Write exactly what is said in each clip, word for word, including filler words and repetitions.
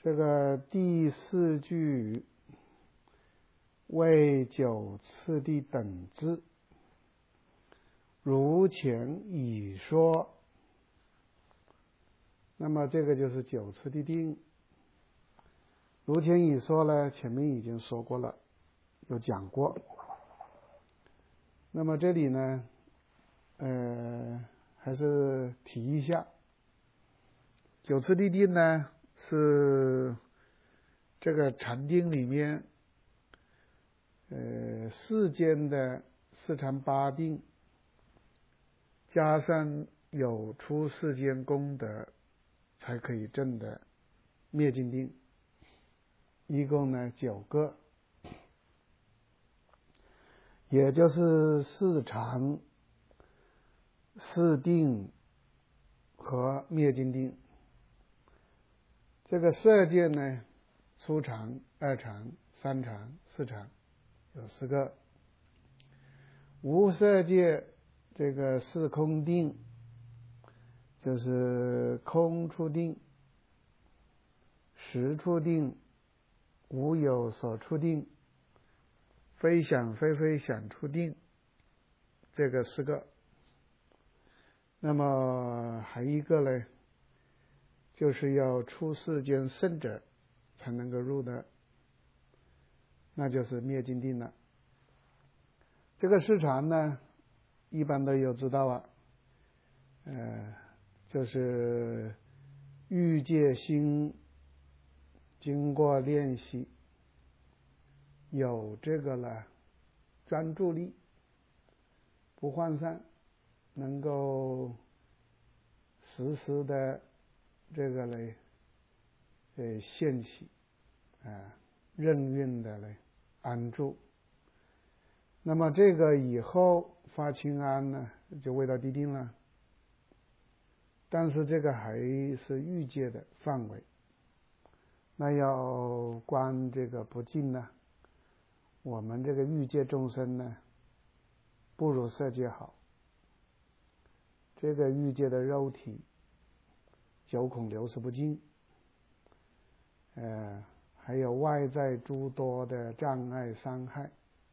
这个第四句为九次第等之，如前已说。那么这个就是九次第定。如前已说呢，前面已经说过了，有讲过。那么这里呢，呃，还是提一下，九次第定呢是这个禅定里面，呃，世间的四禅八定，加上有出世间功德，才可以证的灭尽定，一共呢九个，也就是四禅、四定和灭尽定。这个色界呢，初禅、二禅、三禅、四禅，有四个。无色界这个四空定，就是空处定、实处定、无有所处定、非想非非想处定，这个四个。那么还一个呢，就是要出世间圣者才能够入的，那就是灭尽定了。这个四禅呢，一般都有知道啊，呃，就是欲界心经过练习，有这个了专注力，不涣散，能够时时的这个呢，呃，现起啊、呃，任运的呢安住。那么这个以后发清安呢，就未到地定了。但是这个还是欲界的范围，那要观这个不净呢，我们这个欲界众生呢，不如色界好。这个欲界的肉体，九孔流失不尽，呃，还有外在诸多的障碍伤害。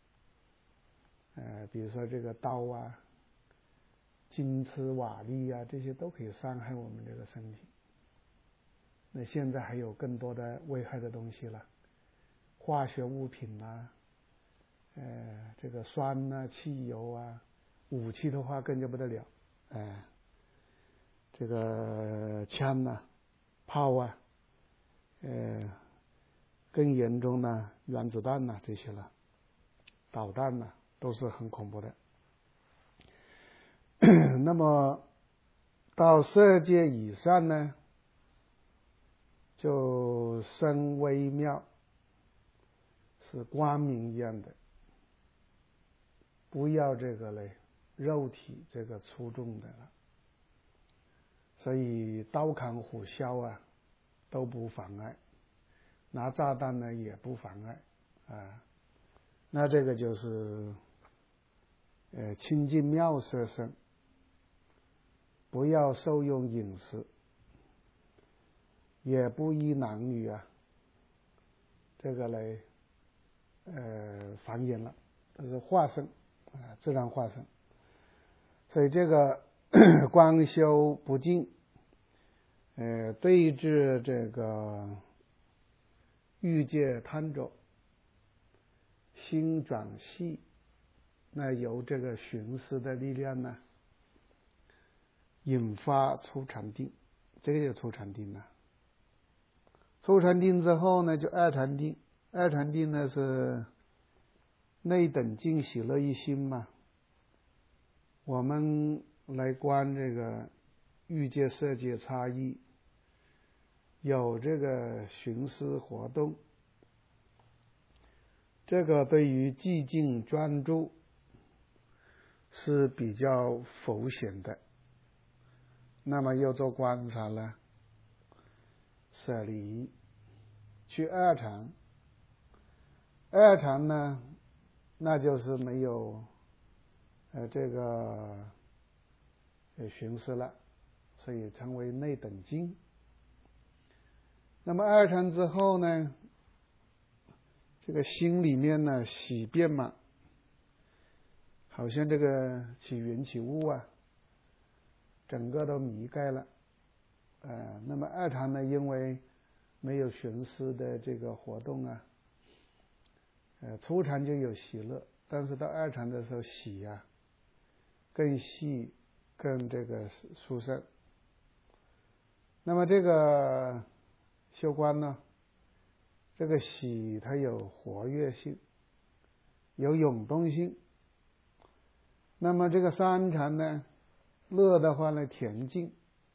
呃，比如说这个刀啊、金翅瓦砾啊，这些都可以伤害我们这个身体。那现在还有更多的危害的东西了，化学物品啊，呃，这个酸啊、汽油啊，武器的话更加不得了，呃，这个枪啊、炮啊，呃，更严重呢，原子弹呐、啊、这些了，导弹呐、啊。都是很恐怖的。那么到色界以上呢，就深微妙，是光明一样的，不要这个嘞肉体这个粗重的了。所以刀砍虎削啊都不妨碍，拿炸弹呢也不妨碍啊。那这个就是呃，清净妙色身，不要受用饮食，也不依男女啊，这个来呃繁衍了，这是化生啊，自然化生。所以这个光修不净，呃，对治这个欲界贪着，心转细。那由这个寻思的力量呢，引发初禅定，这个就初禅定了。初禅定之后呢，就二禅定。二禅定呢是内等净喜乐一心嘛。我们来观这个欲界色界差异，有这个寻思活动，这个对于寂静专注是比较浮显的。那么又做观察了，舍离去二禅。二禅呢，那就是没有呃这个呃寻思了，所以称为内等净。 那么二禅之后呢，这个心里面呢喜变嘛，好像这个起云起雾啊，整个都迷盖了。呃，那么二禅呢，因为没有寻思的这个活动啊，呃，初禅就有喜乐，但是到二禅的时候喜呀、啊、更细更这个殊胜。那么这个修观呢，这个喜它有活跃性，有涌动性。那么这个三禅呢，乐的话呢恬静，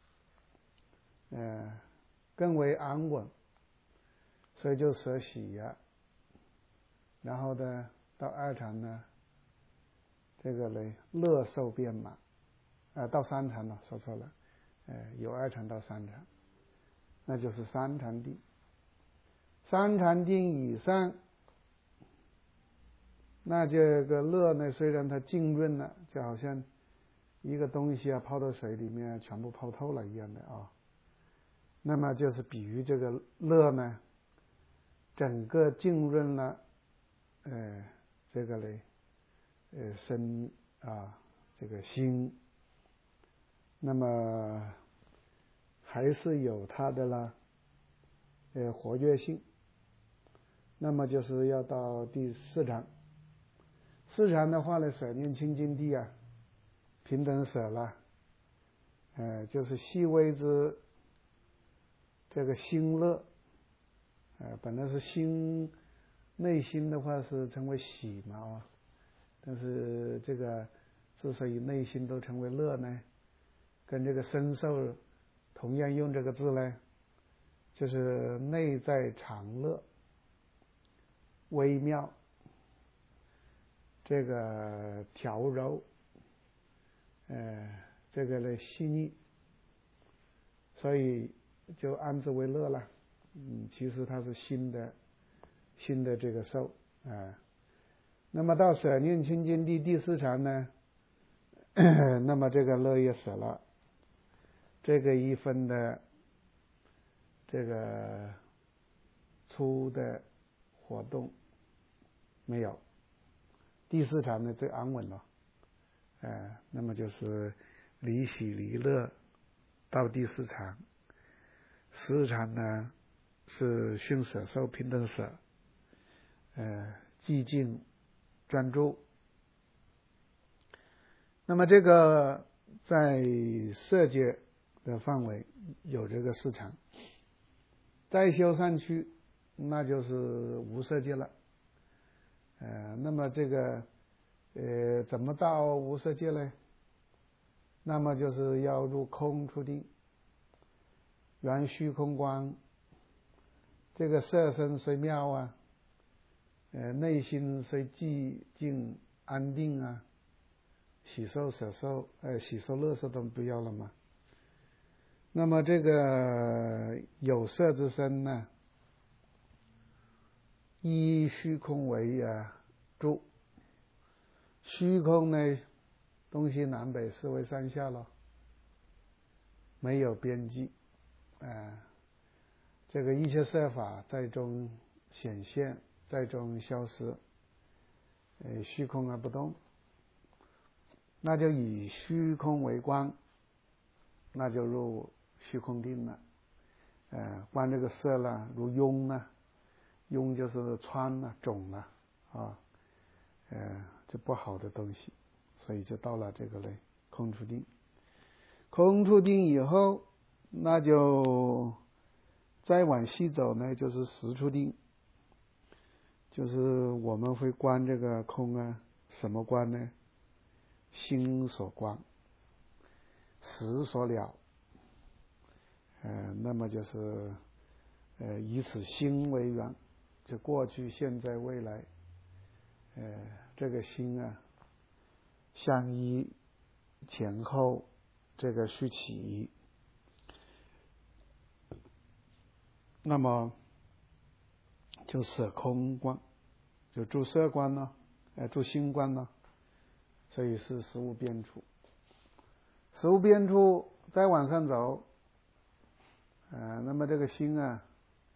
呃，更为安稳，所以就舍喜呀、啊。然后呢，到二禅呢，这个呢乐受变满，啊、呃，到三禅了，说错了，呃，有二禅到三禅，那就是三禅定。三禅定以上，那这个乐呢，虽然它浸润了，就好像一个东西啊泡到水里面全部泡透了一样的啊。那么就是比喻这个乐呢，整个浸润了，呃，这个嘞，呃，身啊，这个心，那么还是有它的啦，呃，活跃性。那么就是要到第四禅。四禅的话呢，舍念清净地啊，平等舍了，呃，就是细微之这个心乐，呃，本来是心，内心的话是称为喜嘛啊，但是这个之所以内心都成为乐呢，跟这个身受同样用这个字呢，就是内在常乐，微妙，这个调柔，呃，这个呢细腻，所以就安之为乐了。嗯，其实它是新的新的这个受啊、呃。那么到舍念清净地第四禅呢，那么这个乐也舍了，这个一分的这个粗的活动没有。第四禅呢最安稳了，呃，那么就是离喜离乐到第四禅。十禅呢是训舍受平等舍，呃，寂静专注。那么这个在色界的范围有这个四禅，再修上去那就是无色界了。呃，那么这个呃怎么到无色界呢？那么就是要入空出定，缘虚空观，这个色身虽妙啊，呃，内心虽寂静安定啊，喜受舍受，呃，喜受乐受都不要了嘛。那么这个有色之身呢，依虚空为啊住，虚空呢，东西南北四维上下了，没有边际，啊、呃，这个一切色法在中显现，在中消失，呃，虚空而不动，那就以虚空为观，那就入虚空定了。呃，观这个色了，如痈呢，痈就是疮了、肿了啊，呃，这不好的东西，所以就到了这个嘞空出定。空出定以后，那就再往西走呢，就是实出定，就是我们会观这个空啊，什么观呢？心所观，识所了。呃，那么就是呃以此心为缘，就过去、现在、未来，呃，这个心啊，相依前后这个虚起，那么就舍空观，就住色观呢，呃，住心观呢，所以是十五边处。十五边处再往上走，呃，那么这个心啊，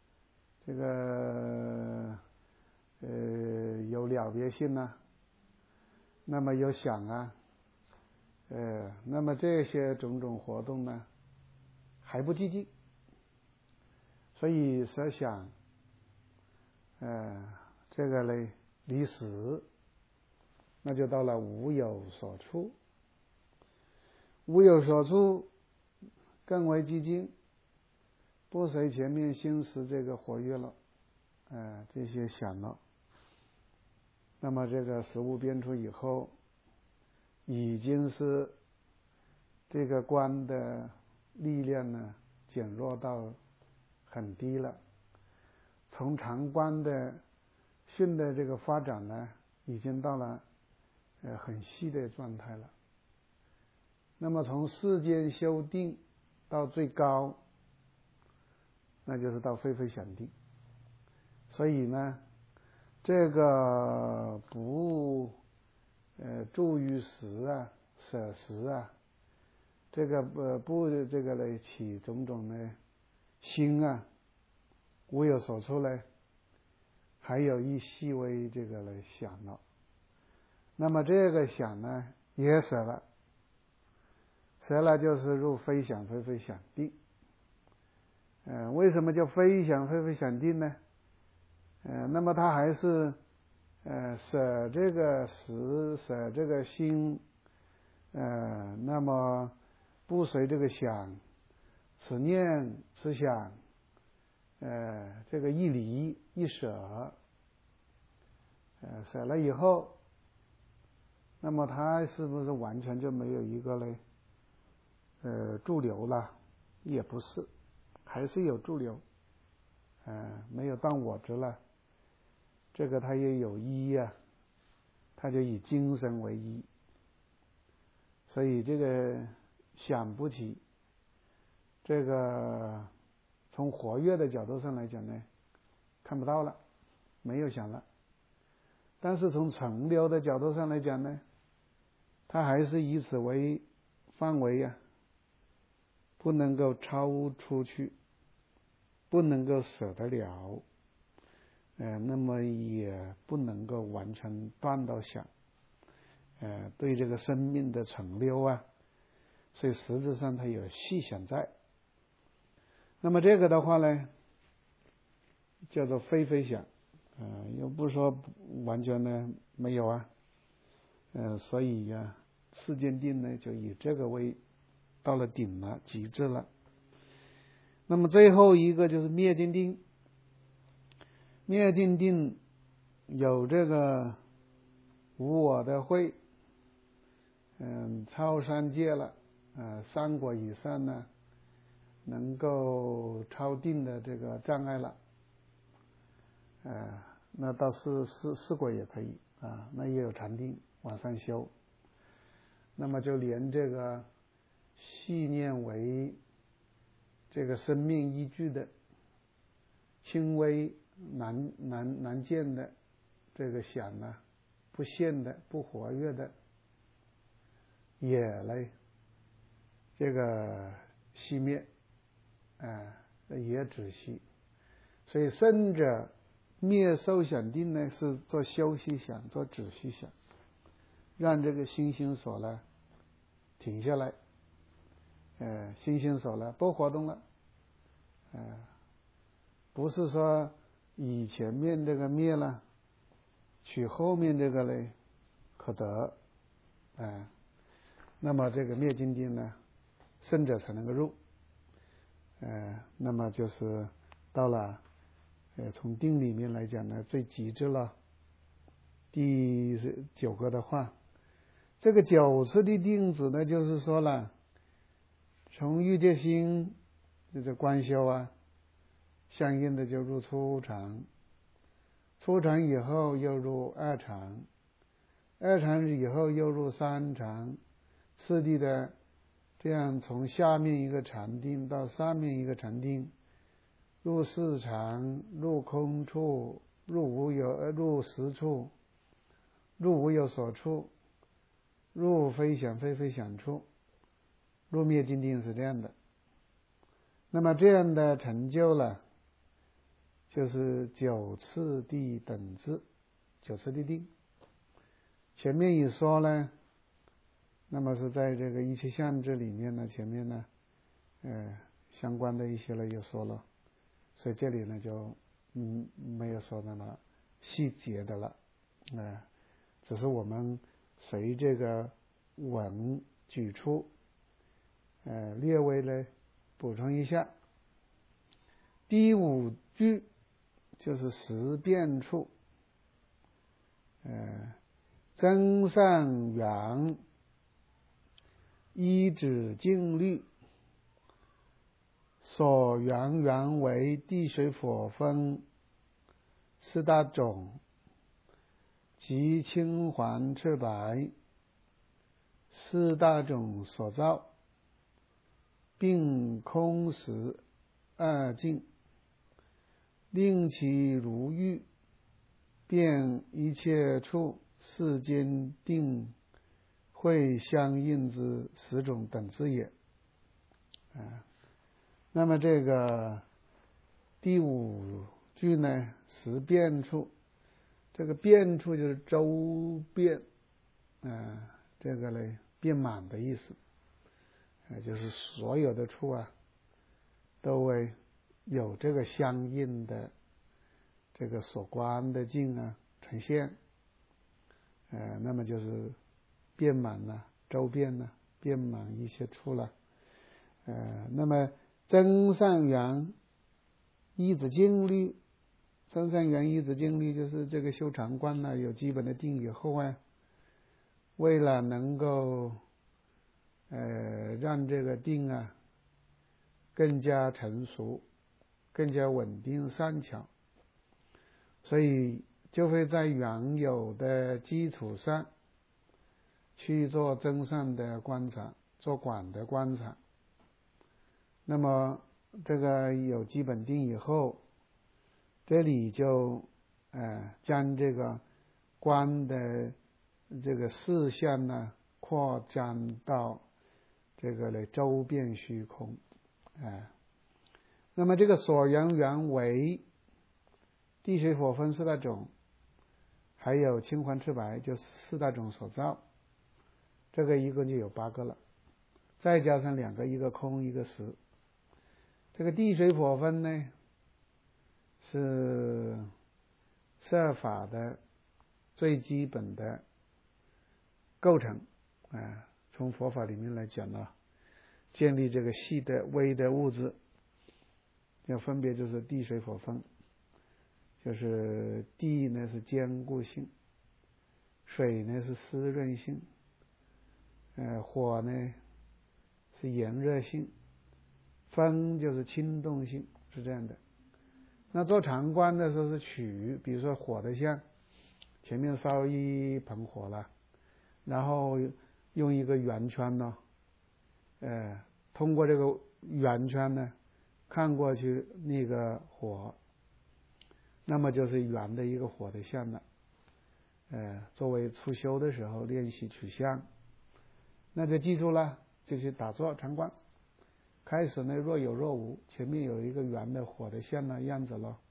这个呃有了别性啊，那么有想啊，呃，那么这些种种活动呢还不寂静，所以设想，呃，这个呢离死，那就到了无有所处，无有所处更为寂静，不随前面心识这个活跃了，呃，这些想了，那么这个识物变出以后，已经是这个观的力量呢减弱到很低了，从常观的训的这个发展呢，已经到了呃很细的状态了。那么从世间修定到最高，那就是到非非想定。所以呢，这个不呃住于识啊、舍识啊，这个呃不这个呢起种种呢心啊，无有所处呢，还有一细微这个来想了。那么这个想呢也舍了，舍了就是入非想非非想定。呃，为什么叫非想非非想定呢？呃，那么它还是呃舍这个识，舍这个心，呃，那么不随这个想，此念此想，呃，这个一离一舍，呃，舍了以后，那么它是不是完全就没有一个嘞？呃，驻留了？也不是，还是有驻留，呃，没有当我执了。这个它也有一呀、啊，它就以精神为一，所以这个想不起，这个从活跃的角度上来讲呢，看不到了，没有想了。但是从成流的角度上来讲呢，它还是以此为范围呀、啊，不能够超出去，不能够舍得了。呃，那么也不能够完全断到想，呃，对这个生命的成流啊，所以实质上它有细想在。那么这个的话呢，叫做非非想，呃，又不说完全呢没有啊，呃，所以呀、啊，世间定呢就以这个为到了顶了，极致了。那么最后一个就是灭尽定。灭尽定有这个无我的慧，嗯，超三界了，呃，三果以上呢，能够超定的这个障碍了，呃，那到四四四果也可以啊，那也有禅定往上修，那么就连这个细念为这个生命依据的轻微难难难见的这个想呢，不现的不活跃的，也来这个熄灭，啊、呃，也止息。所以生者灭受想定呢，是做休息想，做止息想，让这个心心所呢停下来，呃，心心所呢不活动了，呃，不是说以前面这个灭了，取后面这个呢可得，呃，那么这个灭尽定呢，生者才能够入，呃，那么就是到了，呃，从定里面来讲呢，最极致了。第九个的话，这个九次的定子呢，就是说了，从欲界心这个观修啊，相应的就入初禅，初禅以后又入二禅，二禅以后又入三禅，次第的这样从下面一个禅定到上面一个禅定，入四禅，入空处，入无有，入实处，入无有所处，入非想非非想处，入灭尽定是这样的。那么这样的成就了， 就是九次第等至，九次第定。前面一说呢，那么是在这个一切相这里面呢，前面呢，呃，相关的一些呢也说了，所以这里呢就嗯没有说那么细节的了，啊、呃，只是我们随这个文举出，呃，略微呢补充一下。第五句就是十变处，呃，增上缘一指净律，所缘缘为地水火风四大种，即青黄赤白四大种所造，并空实二境，令其如玉，便一切处世间定会相应之十种等之也。啊，那么这个第五句呢，十变处，这个变处就是周遍，啊，这个呢遍满的意思，啊，就是所有的处啊，都会有这个相应的这个所观的境啊呈现，呃，那么就是遍满了，周遍了，遍满一些处了，呃，那么增上缘一指净律，增上缘一指净律就是这个修禅观呢，有基本的定以后啊，为了能够呃让这个定啊更加成熟，更加稳定善巧，所以就会在原有的基础上去做增上的观察，做广的观察。那么这个有基本定以后，这里就呃将这个观的这个视线呢扩张到这个呢周遍虚空，呃那么这个所缘缘为地水火风四大种，还有青黄赤白，就四大种所造，这个一共就有八个了，再加上两个，一个空一个实。这个地水火风呢是摄法的最基本的构成，啊，从佛法里面来讲呢，建立这个细的微的物质，要分别就是地水火风，就是地呢是坚固性，水呢是湿润性，呃，火呢是炎热性，风就是轻动性，是这样的。那做禅观的时候是取，比如说火的像，前面烧一盆火了，然后用一个圆圈呢，呃，通过这个圆圈呢看过去那个火，那么就是圆的一个火的像了。呃，作为初修的时候练习取相，那就记住了，就去打坐禅观。开始呢若有若无，前面有一个圆的火的像的样子了。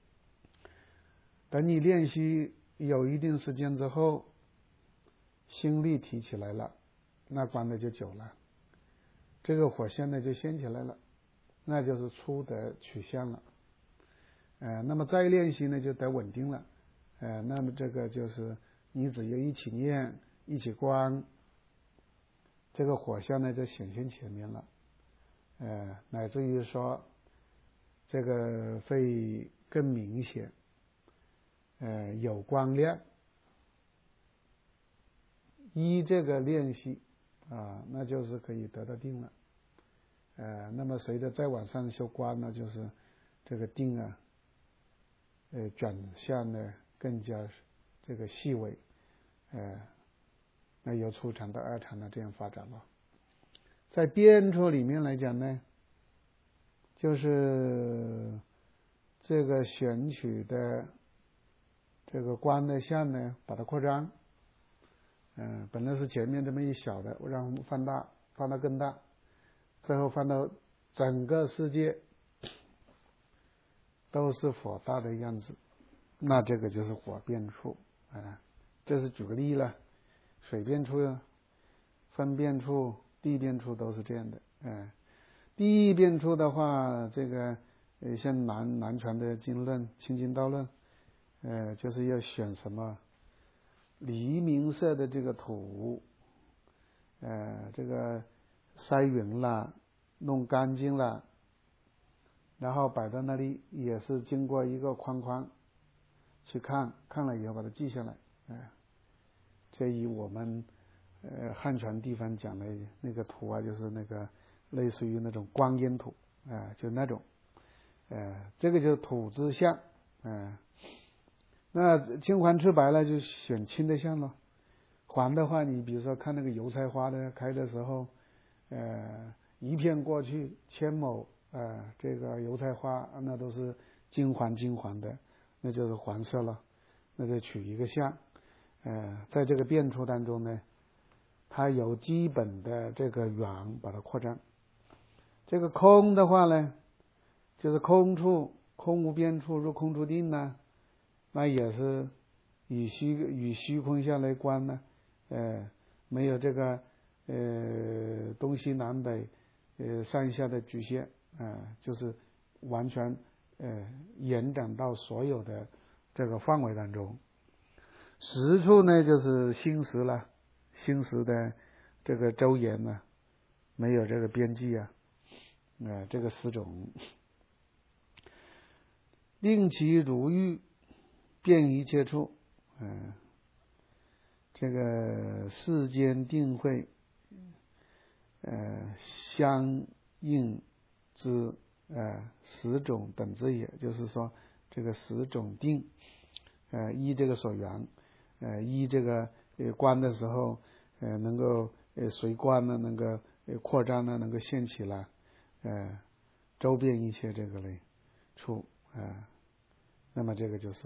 等你练习有一定时间之后，心力提起来了，那观的就久了，这个火线呢就掀起来了，那就是初得取相了。呃，那么再练习呢就得稳定了，呃，那么这个就是你只要一起念一起观，这个火相呢就显现前面了，呃，乃至于说这个会更明显，呃，有光亮。依这个练习啊，那就是可以得到定了。呃，那么随着再往上修观呢，就是这个定啊，呃，转向呢更加这个细微，呃，那由初禅到二禅呢这样发展了。在变处里面来讲呢，就是这个选取的这个观的相呢，把它扩张。嗯、呃，本来是前面这么一小的，让我们放大，放到更大，最后放到整个世界都是火大的样子，那这个就是火变处啊。这是举个例了，水变处、风变处、地变处都是这样的。嗯，地变处的话，这个呃，像南南传的经论、清净道论，呃，就是要选什么黎明色的这个土，呃，这个筛匀了，弄干净了，然后摆在那里，也是经过一个框框去看，看了以后把它记下来。哎、呃，这以我们呃汉传地方讲的那个土啊，就是那个类似于那种观音土啊、呃，就那种，呃，这个就是土之象，嗯、呃，那青黄赤白了就选青的象了。黄的话，你比如说看那个油菜花的开的时候，呃，一片过去千亩，呃，这个油菜花那都是金黄金黄的，那就是黄色了，那就取一个象。呃，在这个变处当中呢，它有基本的这个圆把它扩张。这个空的话呢，就是空处，空无边处入空处定呢，那也是以虚与虚空相来观呢，呃，没有这个呃东西南北呃上下的局限啊、呃，就是完全呃延展到所有的这个范围当中。实处呢，就是心识了，心识的这个周延呢，没有这个边际啊，啊、呃，这个十种，令其如欲，遍一切处，嗯、呃，这个世间定慧，呃，相应之呃十种等之也，就是说这个十种定，呃，依这个所缘。呃，依这个呃观的时候，呃，能够呃随观呢，能够呃扩张呢，能够现起来，呃，周遍一切这个类处啊、呃，那么这个就是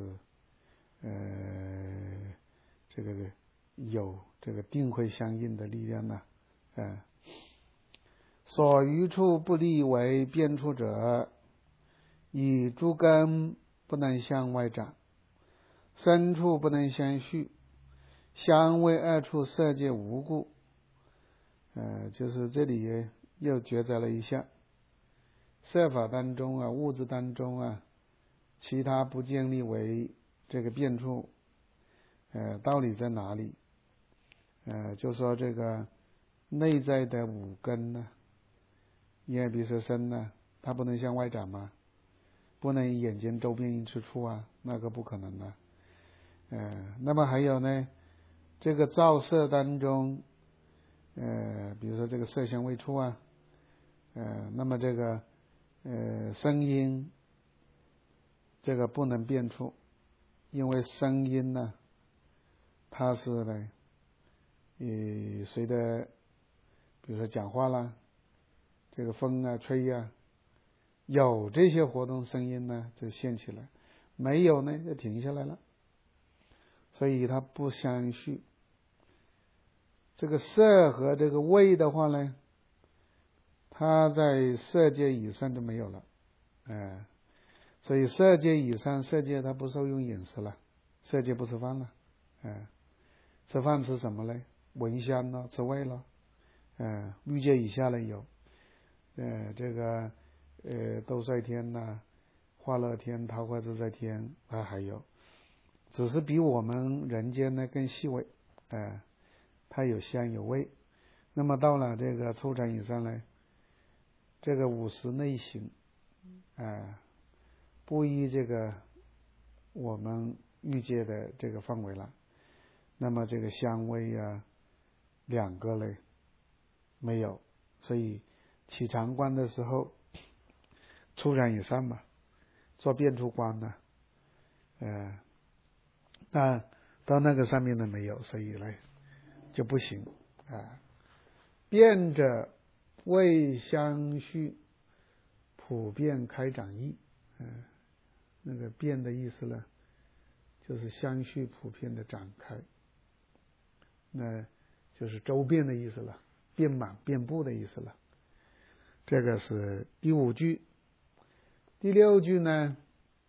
呃这个有这个定慧相应的力量呢，呃，所余处不立为变处者，以诸根不能向外长。深处不能相续，相为二处色界无故。呃，就是这里又抉择了一下，色法当中啊，物质当中啊，其他不建立为这个变处，呃，道理在哪里？呃，就说这个内在的五根呢，眼鼻舌身呢，它不能向外长吗？不能眼睛周边一处处啊，那个不可能的。呃，那么还有呢，这个照射当中，呃，比如说这个色香味触啊，呃，那么这个呃声音，这个不能变处，因为声音呢，它是呢，呃，随着比如说讲话啦，这个风啊吹啊，有这些活动声音呢就现起来，没有呢就停下来了。所以它不相续。这个色和这个味的话呢，它在色界以上就没有了，哎、呃，所以色界以上，色界它不受用饮食了，色界不吃饭了，哎、呃，吃饭吃什么呢？闻香了，吃味了，嗯、呃，欲界以下呢有，呃，这个呃兜率天呐、啊、化乐天、桃花自在天，它还有。只是比我们人间呢更细微，呃，它有香有味。那么到了这个初禅以上呢，这个五识内行，呃，不依这个我们欲界的这个范围了。那么这个香味啊，两个嘞没有，所以起禅观的时候，初禅以上嘛，做变处观呢，呃。那到那个上面呢没有，所以呢就不行啊。变者未相续，普遍开展义。嗯、呃，那个变的意思呢，就是相续普遍的展开，那就是周遍的意思了，遍满遍布的意思了。这个是第五句。第六句呢，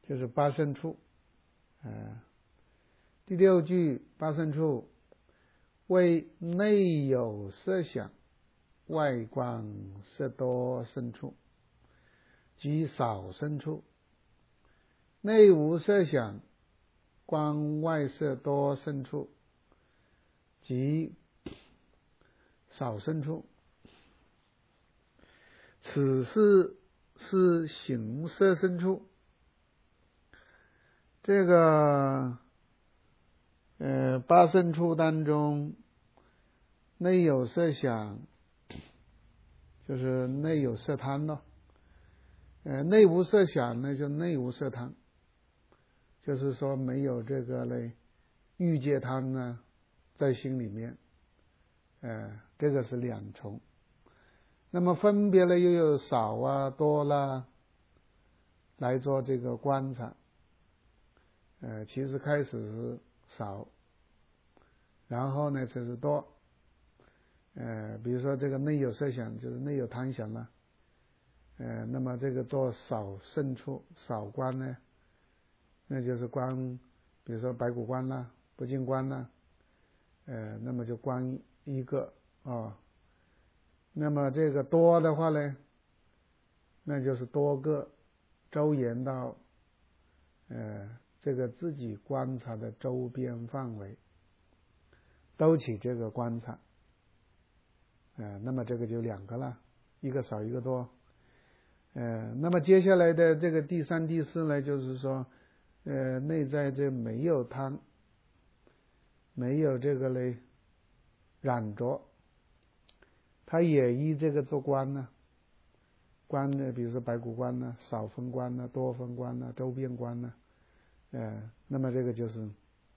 就是八圣处。呃、第六句八圣处为内有色想，外观色多生处，即少生处。内无色想，观外色多生处，即少生处。此事是形色生处。这个呃八圣处当中，内有色想，就是内有色贪咯。呃，内无色想呢，就内无色贪，就是说没有这个嘞欲界贪呢在心里面。呃，这个是两重。那么分别了又有少啊多啦来做这个观察。呃，其实开始是少，然后呢才是多。呃，比如说这个内有色想，就是内有贪想了。呃，那么这个做少胜处少观呢，那就是观，比如说白骨观啦、不净观啦，呃，那么就观一个啊、哦。那么这个多的话呢，那就是多个周延到呃这个自己观察的周边范围，都起这个观察。呃，那么这个就两个了，一个少一个多。呃，那么接下来的这个第三第四呢，就是说呃内在这没有贪，没有这个嘞染着，他也依这个做观呢。观呢，比如说白骨观呢、少分观呢、多分观呢、周边观呢，呃，那么这个就是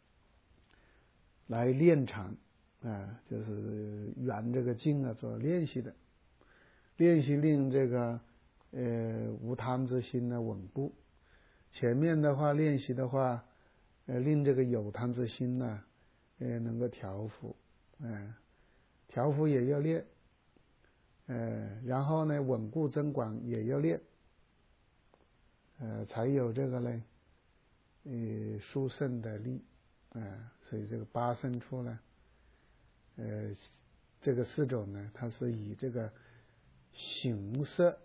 来练场啊、呃，就是圆这个境啊，做练习的，练习令这个呃无贪之心呢稳固。前面的话练习的话，呃，令这个有贪之心呢，呃，能够调伏，呃，调伏也要练。呃，然后呢，稳固增广也要练，呃，才有这个呢，呃，殊胜的力，啊、呃，所以这个八圣处呢，呃，这个四种呢，它是以这个形色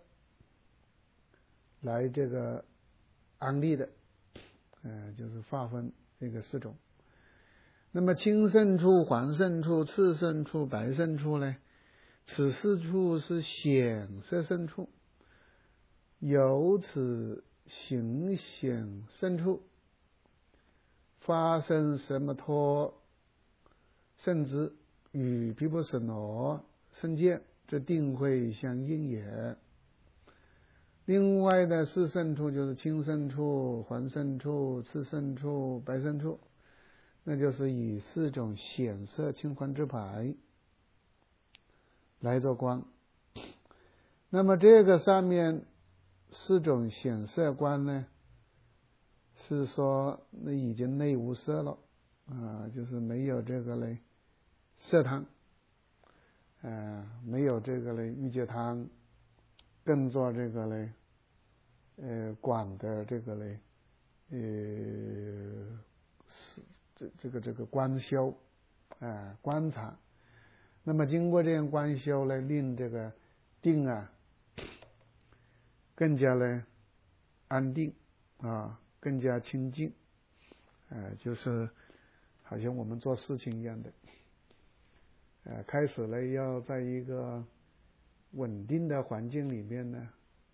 来这个安立的，呃，就是划分这个四种。那么青圣处、黄圣处、赤圣处、白圣处呢？此四处是显色圣处，由此形显圣处，发生什么托圣之与毗婆舍那圣见，这定会相应也。另外的四圣处就是青圣处、黄圣处、赤圣处、白圣处，那就是以四种显色青黄之牌来做观。那么这个上面四种显色观呢，是说那已经内无色了啊、呃，就是没有这个嘞色贪，呃，没有这个嘞欲界贪，更做这个嘞呃广的这个嘞呃这这个这个观修啊、呃、观察。那么经过这样观修呢，令这个定啊更加的安定啊，更加清净，呃，就是好像我们做事情一样的，呃，开始呢要在一个稳定的环境里面呢，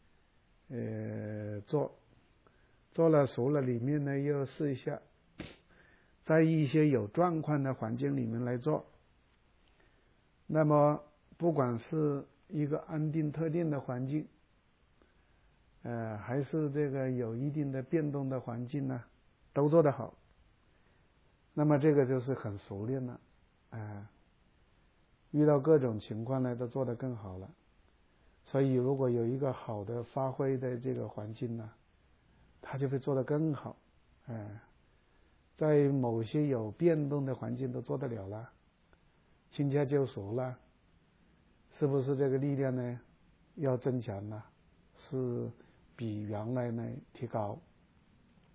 呃，做，做了熟了，里面呢又试一下，在一些有状况的环境里面来做。那么不管是一个安定特定的环境，呃，还是这个有一定的变动的环境呢，都做得好，那么这个就是很熟练了，啊、呃，遇到各种情况呢，都做得更好了。所以如果有一个好的发挥的这个环境呢，他就会做得更好，哎、呃，在某些有变动的环境都做得了了，轻巧就熟了，是不是这个力量呢要增强了？是比原来呢提高。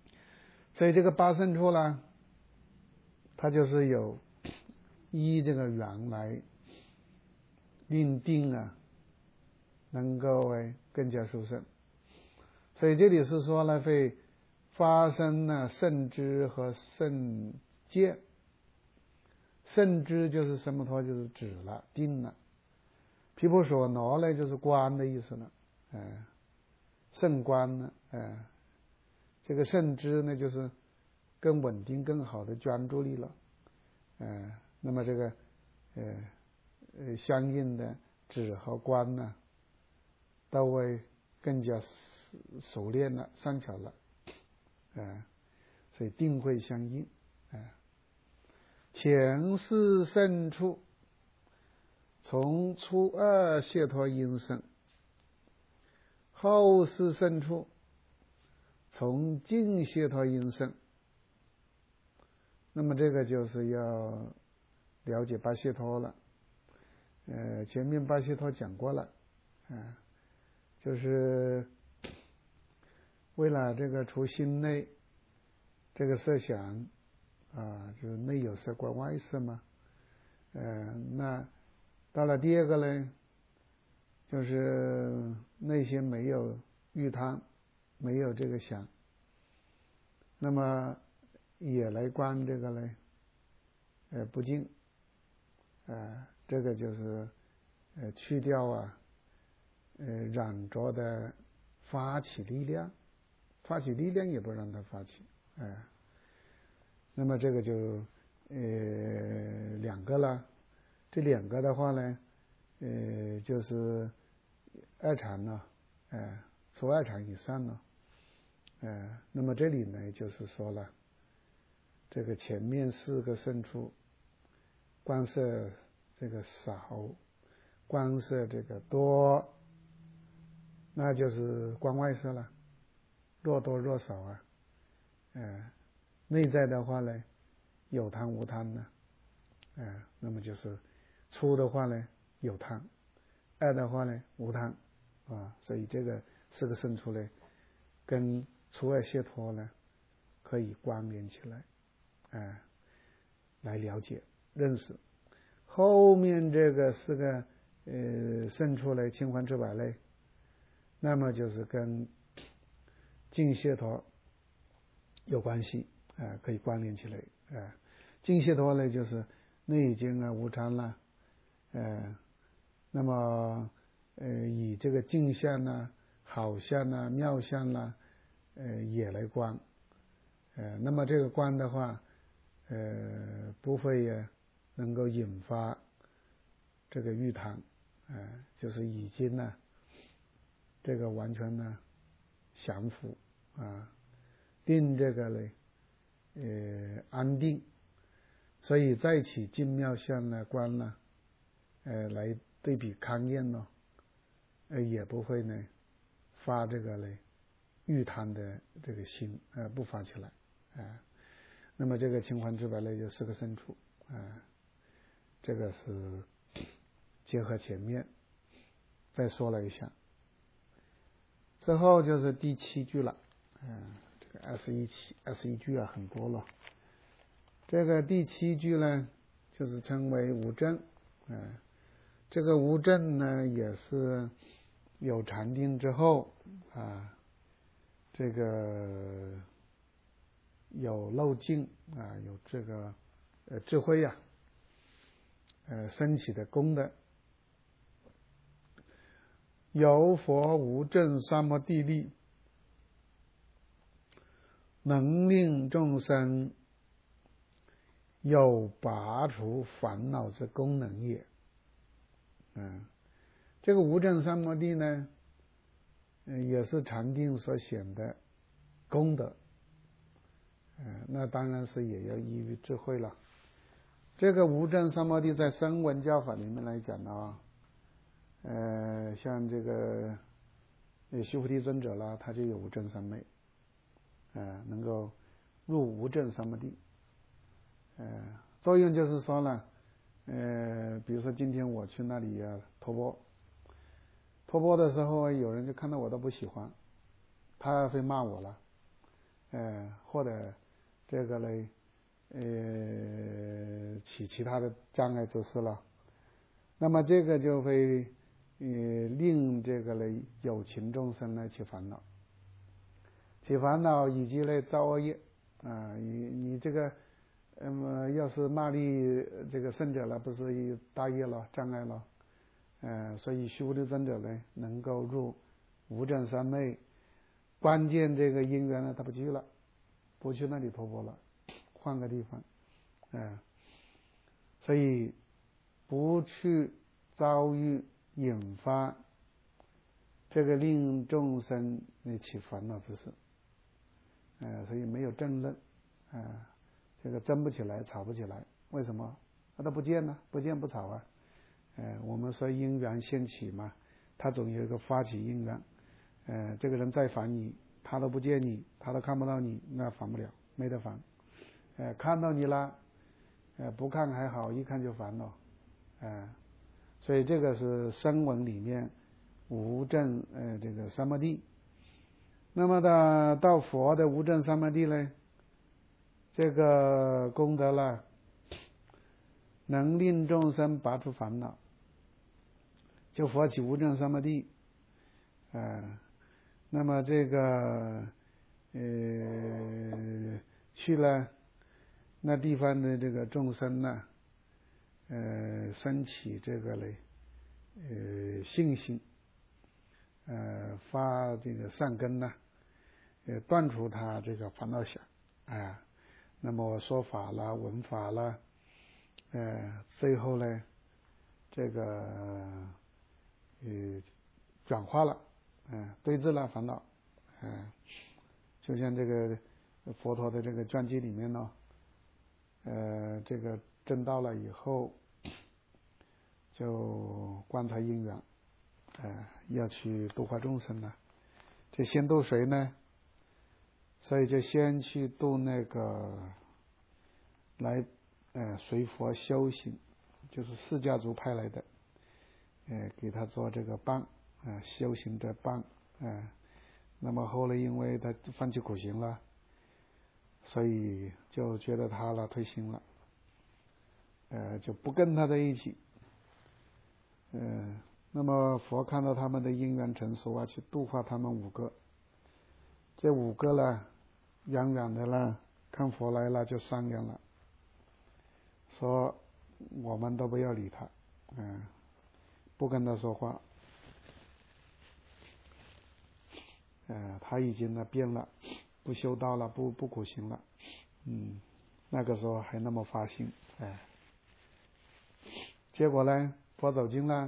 所以这个八胜处呢，它就是有依这个缘来令定啊，能够哎更加殊胜。所以这里是说呢，会发生呢胜知和胜见。胜知就是什么托，就是止了，定了。毗婆舍那呢，就是观的意思了，哎，胜观呢，哎，这个胜知呢，就是更稳定、更好的专注力了，哎，那么这个呃呃相应的止和观呢，都会更加熟练了、善巧了，哎，所以定会相应，哎，前世胜处，从初二解脱因生；后世胜处，从净解脱因生。那么这个就是要了解八解脱了。呃，前面八解脱讲过了，啊、呃，就是为了这个除心内这个设想啊，就是内有色观外色嘛。呃，那到了第二个呢，就是内心没有欲贪，没有这个想，那么也来观这个呢，呃，不净，呃，这个就是呃去掉啊，呃染着的发起力量，发起力量也不让它发起，呃，那么这个就呃两个了，这两个的话呢，呃就是二禅呢，呃除二禅以上呢，呃那么这里呢就是说了，这个前面四个胜处，观色这个少，观色这个多，那就是观外色了，若多若少啊，呃内在的话呢，有贪无贪呢，呃那么就是初的话呢有贪，二的话呢无贪啊，所以这个四个胜处呢，跟初二解脱呢可以关联起来，呃来了解认识。后面这个四个呃胜处呢，清观智百类，那么就是跟净解脱有关系啊、呃，可以关联起来啊、呃。净解脱呢，就是内经啊、无常啦，呃，那么呃以这个净相呐、好相呐、妙相呐，呃也来观，呃，那么这个观的话，呃，不会也能够引发这个欲贪，呃，就是已经呢，这个完全呢降伏啊，定这个呢，呃，安定，所以再起净妙相呢观呢，呃，来对比勘验呢，呃，也不会呢发这个呢欲贪的这个心，呃，不发起来，啊、呃，那么这个清观智百类就四个胜处，啊、呃，这个是结合前面再说了一下，之后就是第七句了，嗯、呃，这个二十一期二十一句啊，很多了。这个第七句呢，就是称为无证，嗯、呃，这个无证呢，也是有禅定之后啊，这个有漏尽啊，有这个呃智慧呀、啊，呃升起的功德。有佛无证三摩地力，能令众生有拔除烦恼之功能也。嗯，这个无证三摩地呢，也是禅定所显的功德。嗯，那当然是也要依于智慧了。这个无证三摩地在声闻教法里面来讲呢，呃，像这个须菩提尊者啦，他就有无证三昧，呃，能够入无证三摩地。呃，作用就是说呢，呃，比如说今天我去那里啊托钵，托钵的时候，有人就看到我都不喜欢，他会骂我了，呃，或者这个嘞，呃，起其他的障碍之事了。那么这个就会呃令这个嘞有情众生呢起烦恼，起烦恼以及嘞造恶业啊，你你这个，那么要是骂力这个圣者了，不是大业了，障碍了，呃，所以虚无的真者呢，能够入无证三昧，关键这个因缘呢，他不去了，不去那里托钵了，换个地方，啊、呃，所以不去遭遇引发这个令众生起烦恼之事，呃，所以没有正论，啊、呃，这个争不起来，吵不起来，为什么？他都不见呢，不见不吵啊。呃，我们说因缘现起嘛，他总有一个发起因缘。呃，这个人再烦你，他都不见你，他都看不到你，那烦不了，没得烦。呃，看到你了，呃，不看还好，一看就烦了。呃，所以这个是声闻里面无证呃这个三摩地。那么到到佛的无证三摩地呢，这个功德了，能令众生拔除烦恼。就佛起无证三摩地，呃，那么这个呃去了那地方的这个众生呢，呃，升起这个嘞，呃，信心，呃，发这个善根呢，呃，断除他这个烦恼想，啊、呃，那么说法啦，闻法啦，呃，最后呢，这个。呃，转化了，嗯、呃，对治了烦恼，嗯、呃，就像这个佛陀的这个传记里面呢，呃，这个证道了以后，就观察因缘，呃，要去度化众生了。这先度谁呢？所以就先去度那个来呃随佛修行，就是释迦族派来的。呃，给他做这个伴，啊、呃，修行的伴，啊、呃，那么后来因为他放弃苦行了，所以就觉得他了退心了，呃，就不跟他在一起，呃，那么佛看到他们的因缘成熟啊，去度化他们五个，这五个呢，远远的呢，看佛来了就商量了，说我们都不要理他，嗯、呃。不跟他说话，呃，他已经呢变了，不修道了，不不苦行了，嗯，那个时候还那么发心，哎、呃，结果呢，佛走近了，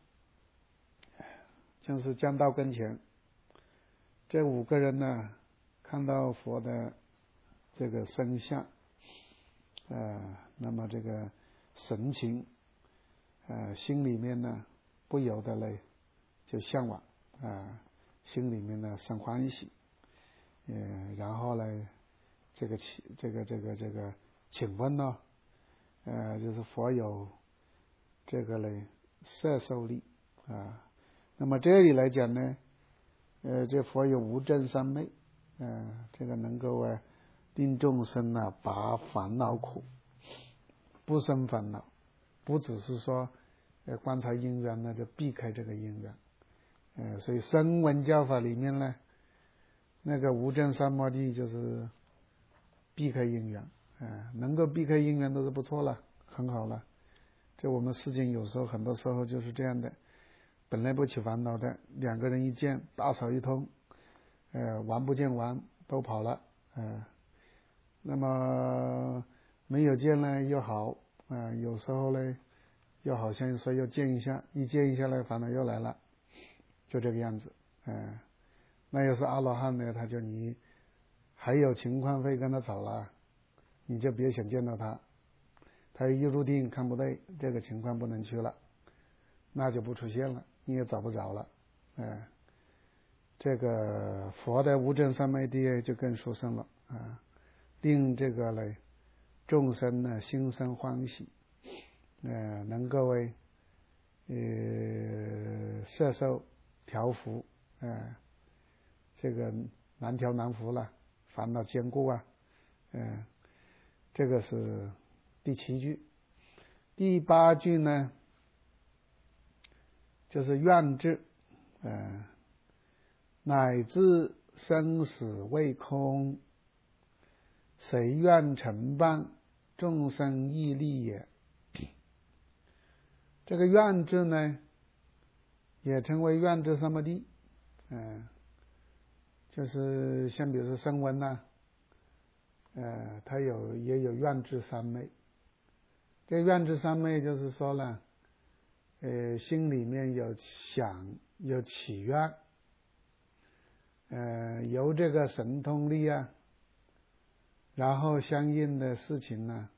就是将到跟前，这五个人呢，看到佛的这个身相，呃，那么这个神情，呃，心里面呢。不由得嘞，就向往啊、呃，心里面呢生欢喜，呃，然后呢，这个这个这个这个，请问呢，呃，就是佛有这个嘞摄受力啊、呃，那么这里来讲呢，呃，这佛有无证三昧，呃，这个能够啊令众生啊拔烦恼苦，不生烦恼，不只是说。呃，观察因缘呢，就避开这个因缘，呃，所以声闻教法里面呢，那个无证三摩地就是避开因缘，呃，能够避开因缘都是不错了，很好了。这我们世间有时候很多时候就是这样的，本来不起烦恼的，两个人一见大吵一通，呃，完不见完都跑了，呃，那么没有见呢又好，呃，有时候呢。又好像说要见一下，一见一下来烦恼又来了，就这个样子，嗯、呃，那要是阿罗汉呢，他就你还有情况会跟他吵了，你就别想见到他，他一入定看不对，这个情况不能去了，那就不出现了，你也找不着了，嗯、呃，这个佛的无证三昧地就更殊胜了啊、呃，令这个呢众生呢心生欢喜。呃，能够为呃摄受调伏，呃，这个难调难伏了，烦恼坚固啊， 嗯，这个是第七句。第八句呢，就是愿之，嗯，乃至生死未空，谁愿成办，众生亦利也。这个愿字呢，也称为愿之三摩地，嗯，就是像比如说声闻呐，呃，它有也有愿之三昧。这愿之三昧就是说呢，呃，心里面有想有祈愿，呃，由这个神通力啊，然后相应的事情呢，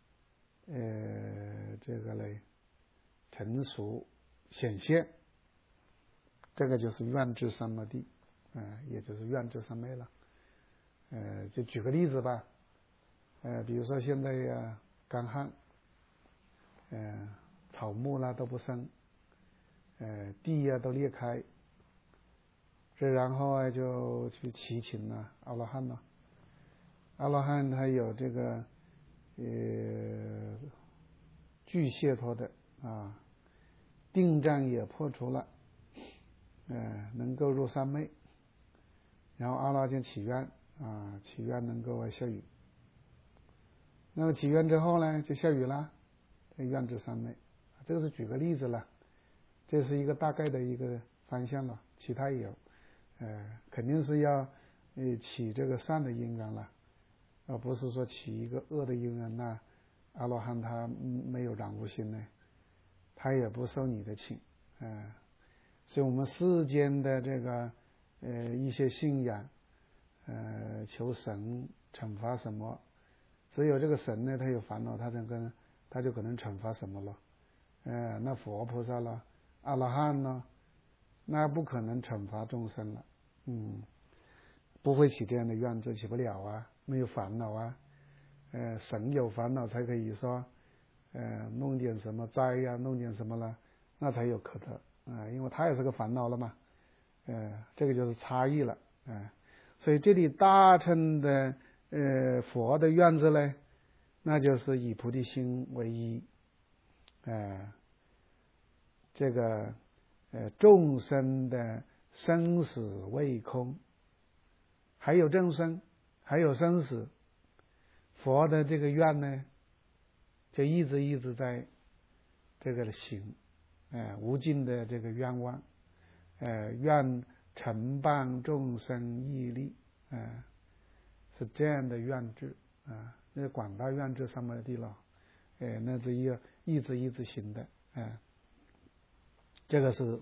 呃，这个嘞成熟显现，这个就是愿之三摩地，呃，也就是愿之三昧了。呃，就举个例子吧，呃，比如说现在呀，干旱，呃，草木啦都不生，呃，地呀都裂开，这然后啊就去祈请了阿罗汉了。阿罗汉他有这个呃具解脱的啊，定障也破除了，呃，能够入三昧。然后阿罗汉祈愿啊，祈愿能够下雨。那么祈愿之后呢，就下雨了，这愿之三昧。这个是举个例子了，这是一个大概的一个方向了，其他也有，呃，肯定是要呃起这个善的因缘了，而不是说起一个恶的因缘。那阿罗汉他没有染污心呢，他也不受你的请，呃，所以我们世间的这个呃一些信仰，呃，求神惩罚什么，只有这个神呢，他有烦恼，他能跟他就可能惩罚什么了。呃，那佛菩萨了，阿罗汉呢，那不可能惩罚众生了，嗯，不会起这样的愿就起不了啊，没有烦恼啊。呃，神有烦恼才可以说，呃，弄点什么灾呀、啊，弄点什么了，那才有可得啊、呃，因为他也是个烦恼了嘛，呃，这个就是差异了，啊、呃，所以这里大乘的呃佛的愿字呢，那就是以菩提心为依，呃，这个呃众生的生死未空，还有众生，还有生死，佛的这个愿呢，就一直一直在这个行，呃，无尽的这个愿望，呃，愿成办众生亦利，呃，是这样的愿志啊，那、呃、广大愿志三摩地了，呃，那是一一直一直行的，呃，这个是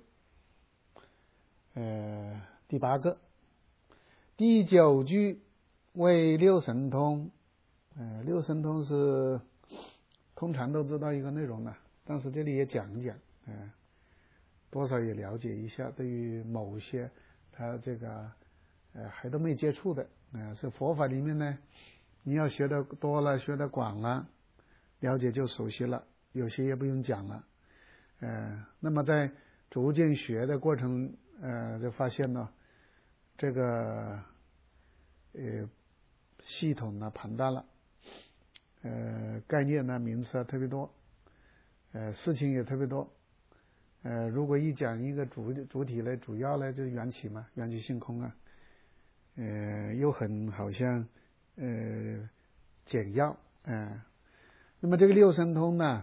呃第八个。第九句为六神通，呃，六神通是通常都知道一个内容了，但是这里也讲一讲，呃，多少也了解一下，对于某些他这个呃还都没接触的，呃，是佛法里面呢，你要学的多了，学的广了，了解就熟悉了，有些也不用讲了，呃，那么在逐渐学的过程，呃，就发现呢，这个呃系统呢庞大了，呃概念呢名词啊特别多，呃事情也特别多，呃如果一讲一个主主体呢，主要呢就是缘起嘛，缘起性空啊，呃又很好像呃简要，呃那么这个六神通呢，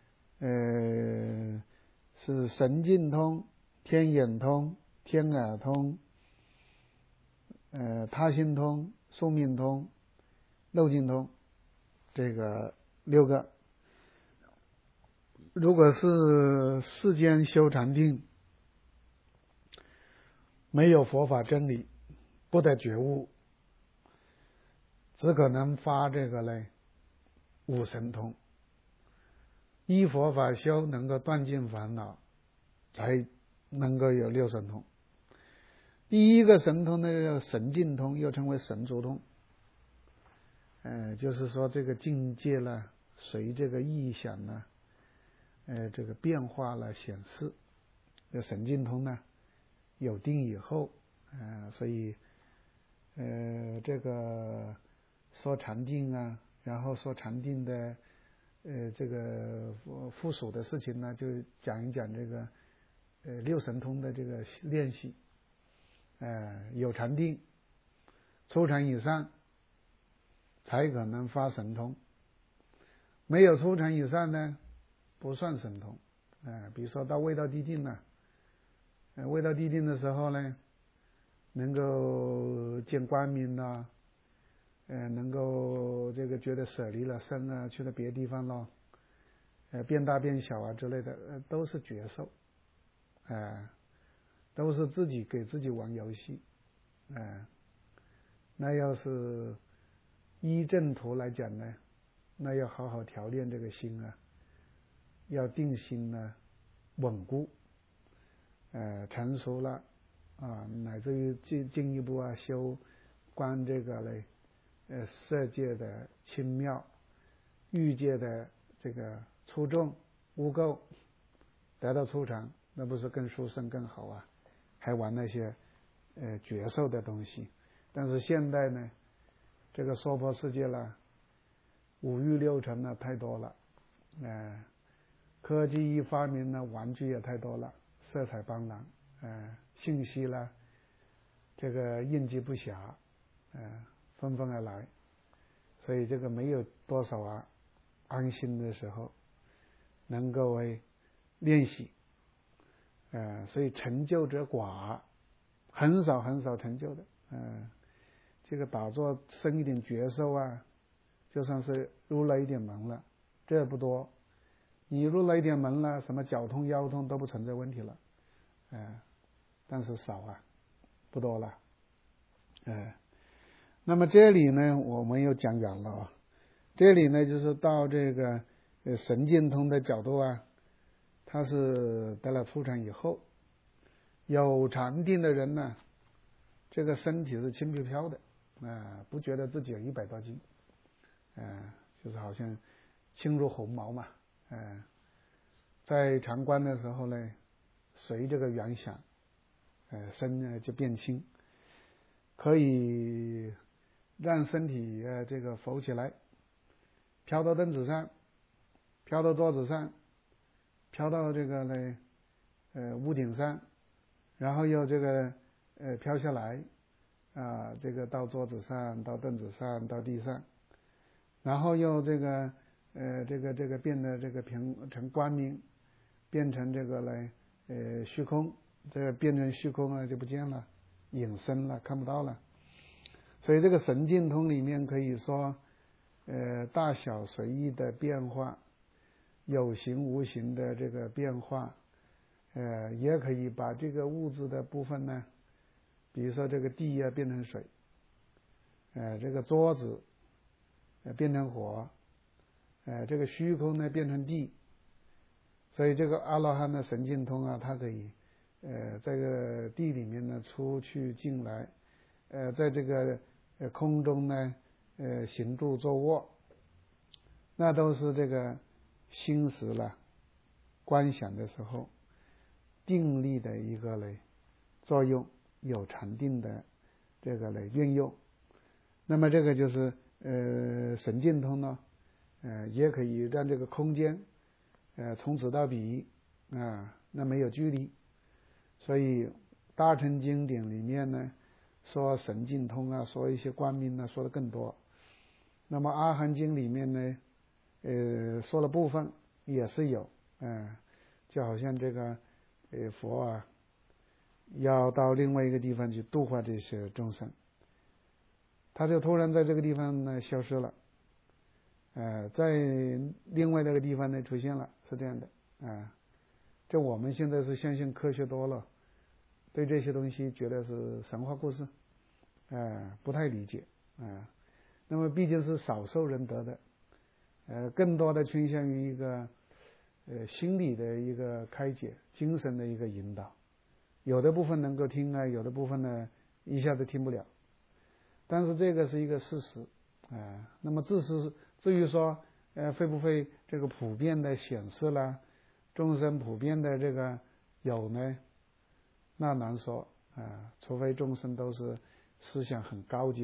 呃是神境通、天眼通、天耳通、呃他心通、宿命通、漏尽通，这个六个。如果是世间修禅定，没有佛法真理，不得觉悟，只可能发这个嘞五神通。依佛法修，能够断尽烦恼，才能够有六神通。第一个神通呢叫神境通，又称为神足通，呃，就是说这个境界呢，随这个意想呢，呃，这个变化了显示。这神境通呢，有定以后，呃，所以，呃，这个说禅定啊，然后说禅定的呃这个附属的事情呢，就讲一讲这个呃六神通的这个练习。呃有禅定初禅以上才可能发神通，没有初禅以上呢不算神通。呃比如说到味道地定呢，呃味道地定的时候呢，能够见光明啦，呃能够这个觉得舍离了身啊，去了别的地方了，呃变大变小啊之类的，呃都是觉受，呃都是自己给自己玩游戏。呃那要是依正途来讲呢，那要好好调练这个心啊，要定心呢稳固，呃成熟了啊，乃至于进进一步啊修观这个嘞呃色界的清妙，欲界的这个出众污垢，得到初禅，那不是更殊胜更好啊？还玩那些呃觉受的东西。但是现代呢，这个娑婆世界了，五欲六尘呢太多了，呃科技一发明呢，玩具也太多了，色彩斑斓，呃信息呢这个应接不暇，呃纷纷而来，所以这个没有多少啊安心的时候能够为练习，呃所以成就者寡，很少很少成就的。呃这个打坐生一点觉受啊，就算是入了一点门了，这不多。你入了一点门了，什么脚痛腰痛都不存在问题了，呃但是少啊，不多了。呃那么这里呢我们又讲远了啊，这里呢就是到这个呃神境通的角度啊，他是得了初禅以后，有禅定的人呢，这个身体是轻飘飘的啊、呃，不觉得自己有一百多斤，呃就是好像轻如鸿毛嘛，呃在禅观的时候呢，随这个缘想，呃身呢就变轻，可以让身体呃这个浮起来，飘到凳子上，飘到桌子上，飘到这个呢呃屋顶上，然后又这个呃飘下来啊，这个到桌子上，到凳子上，到地上，然后又这个呃这个这个变得这个平成光明，变成这个呢呃虚空，这个变成虚空啊就不见了，隐身了，看不到了。所以这个神境通里面可以说呃大小随意的变化，有形无形的这个变化，呃也可以把这个物质的部分呢，比如说这个地啊变成水，呃这个桌子呃变成火，呃这个虚空呢变成地。所以这个阿罗汉的神境通啊，它可以呃在这个地里面呢出去进来，呃在这个呃空中呢呃行住坐卧，那都是这个心识了观想的时候定力的一个嘞作用，有禅定的这个嘞运用。那么这个就是呃神境通呢，呃也可以让这个空间呃从此到彼啊，那没有距离。所以大乘经典里面呢说神境通啊，说一些光明啊，说的更多。那么阿含经里面呢呃说了部分也是有，嗯、呃，就好像这个呃佛啊要到另外一个地方去度化这些众生，他就突然在这个地方呢消失了，呃在另外那个地方呢出现了，是这样的啊、呃。这我们现在是相信科学多了，对这些东西觉得是神话故事，呃不太理解啊、呃。那么毕竟是少数人得的，呃更多的倾向于一个呃心理的一个开解，精神的一个引导。有的部分能够听啊，有的部分呢一下子听不了，但是这个是一个事实啊、呃。那么至是至于说呃会不会这个普遍的显示了，众生普遍的这个有呢，那难说啊、呃。除非众生都是思想很高级了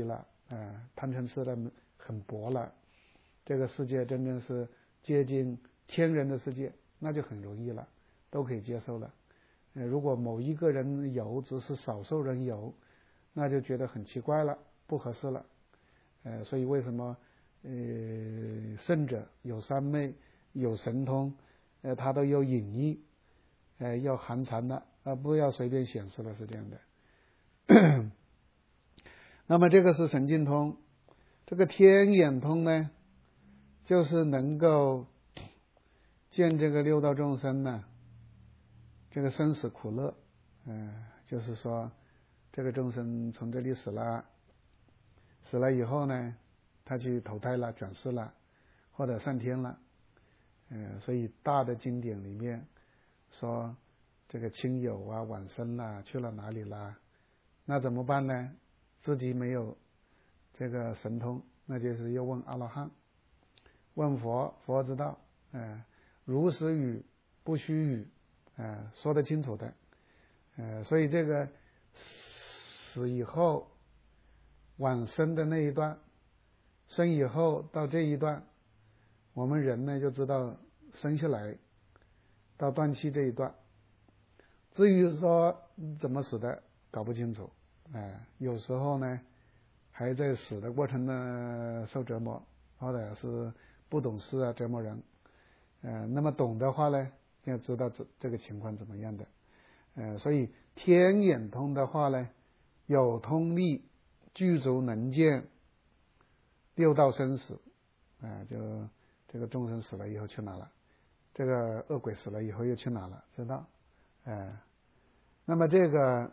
呃，贪嗔痴的很薄了，这个世界真正是接近天人的世界，那就很容易了，都可以接受了。呃，如果某一个人有，只是少数人有，那就觉得很奇怪了，不合适了。呃，所以为什么呃圣者有三昧，有神通，呃，他都有隐逸，呃，要含藏的，而不要随便显示了，是这样的。那么这个是神经通，这个天眼通呢，就是能够见这个六道众生呢，这个生死苦乐，嗯、呃，就是说这个众生从这里死了，死了以后呢，他去投胎了，转世了，或者上天了，嗯、呃，所以大的经典里面说这个亲友啊往生了，去了哪里啦？那怎么办呢？自己没有这个神通，那就是要问阿罗汉，问佛，佛知道，呃，如实语不虚语，呃，说得清楚的，呃，所以这个死以后往生的那一段，生以后到这一段，我们人呢就知道生下来到断气这一段。至于说怎么死的，搞不清楚，呃，有时候呢还在死的过程呢受折磨，或者是不懂事啊折磨人，呃，那么懂的话呢，要知道这这个情况怎么样的，呃，所以天眼通的话呢，有通力，具足能见六道生死，啊、呃，就这个众生死了以后去哪了，这个恶鬼死了以后又去哪了，知道，呃，那么这个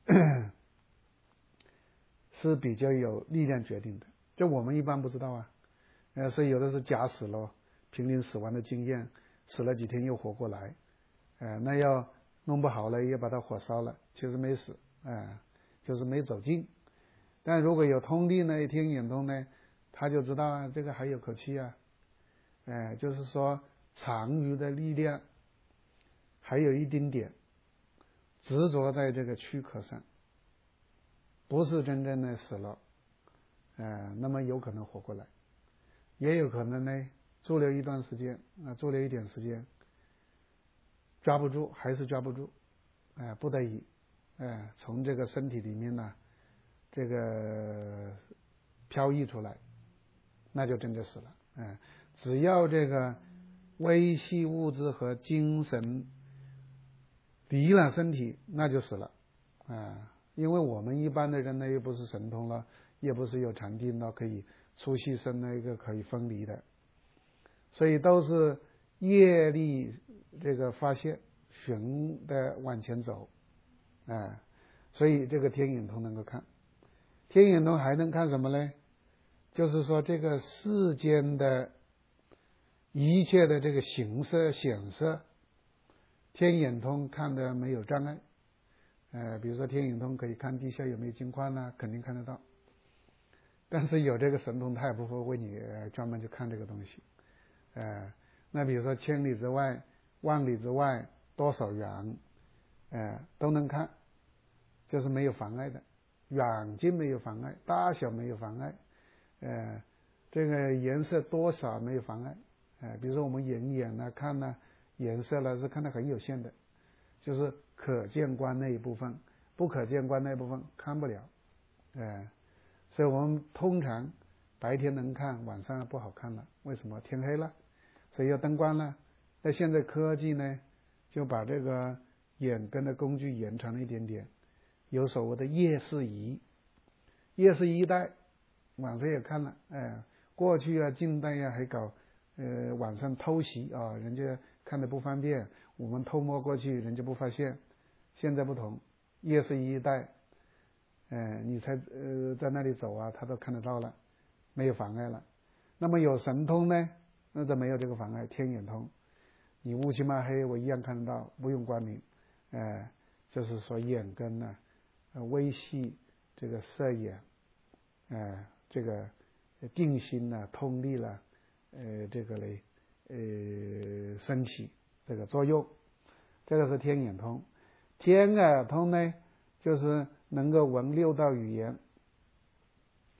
是比较有力量决定的，这我们一般不知道啊，呃，所以有的是假死了，濒临死亡的经验，死了几天又活过来，呃，那要弄不好了也把它火烧了，其实没死，呃，就是没走近。但如果有通力呢，一天眼通呢，他就知道啊，这个还有口气啊，呃，就是说残余的力量还有一丁点执着在这个躯壳上，不是真正的死了，呃，那么有可能活过来，也有可能呢住了一段时间啊、呃，住了一点时间抓不住，还是抓不住，哎、呃，不得已，哎、呃，从这个身体里面呢，这个飘逸出来，那就真的死了，哎、呃，只要这个微细物质和精神离了身体，那就死了，啊、呃，因为我们一般的人呢，又不是神通了，也不是有禅定了，可以出细身那个可以分离的，所以都是业力这个发现循的往前走，啊、呃，所以这个天眼通能够看，天眼通还能看什么呢？就是说这个世间的一切的这个形色显色，天眼通看的没有障碍，呃，比如说天眼通可以看地下有没有金矿呢，肯定看得到，但是有这个神通他也不会为你专门去看这个东西，呃，那比如说千里之外万里之外多少远，呃，都能看，就是没有妨碍的，远近没有妨碍，大小没有妨碍，呃，这个颜色多少没有妨碍，呃，比如说我们人眼呢看呢颜色呢是看得很有限的，就是可见光那一部分，不可见光那一部分看不了，呃，所以我们通常白天能看，晚上不好看了，为什么？天黑了，所以要灯光了。那现在科技呢就把这个眼根的工具延长了一点点，有所谓的夜视仪，夜视仪一戴晚上也看了，哎，过去啊近代啊还搞呃晚上偷袭啊，人家看得不方便，我们偷摸过去人家不发现，现在不同，夜视仪一戴，呃你才呃在那里走啊他都看得到了，没有妨碍了。那么有神通呢，那就没有这个妨碍，天眼通，你乌漆嘛黑我一样看得到，不用光明，呃就是说眼根呢、啊、微细这个色眼，呃这个定心呢、啊、通力了，呃这个嘞呃升起这个作用，这个是天眼通。天耳通呢就是能够闻六道语言，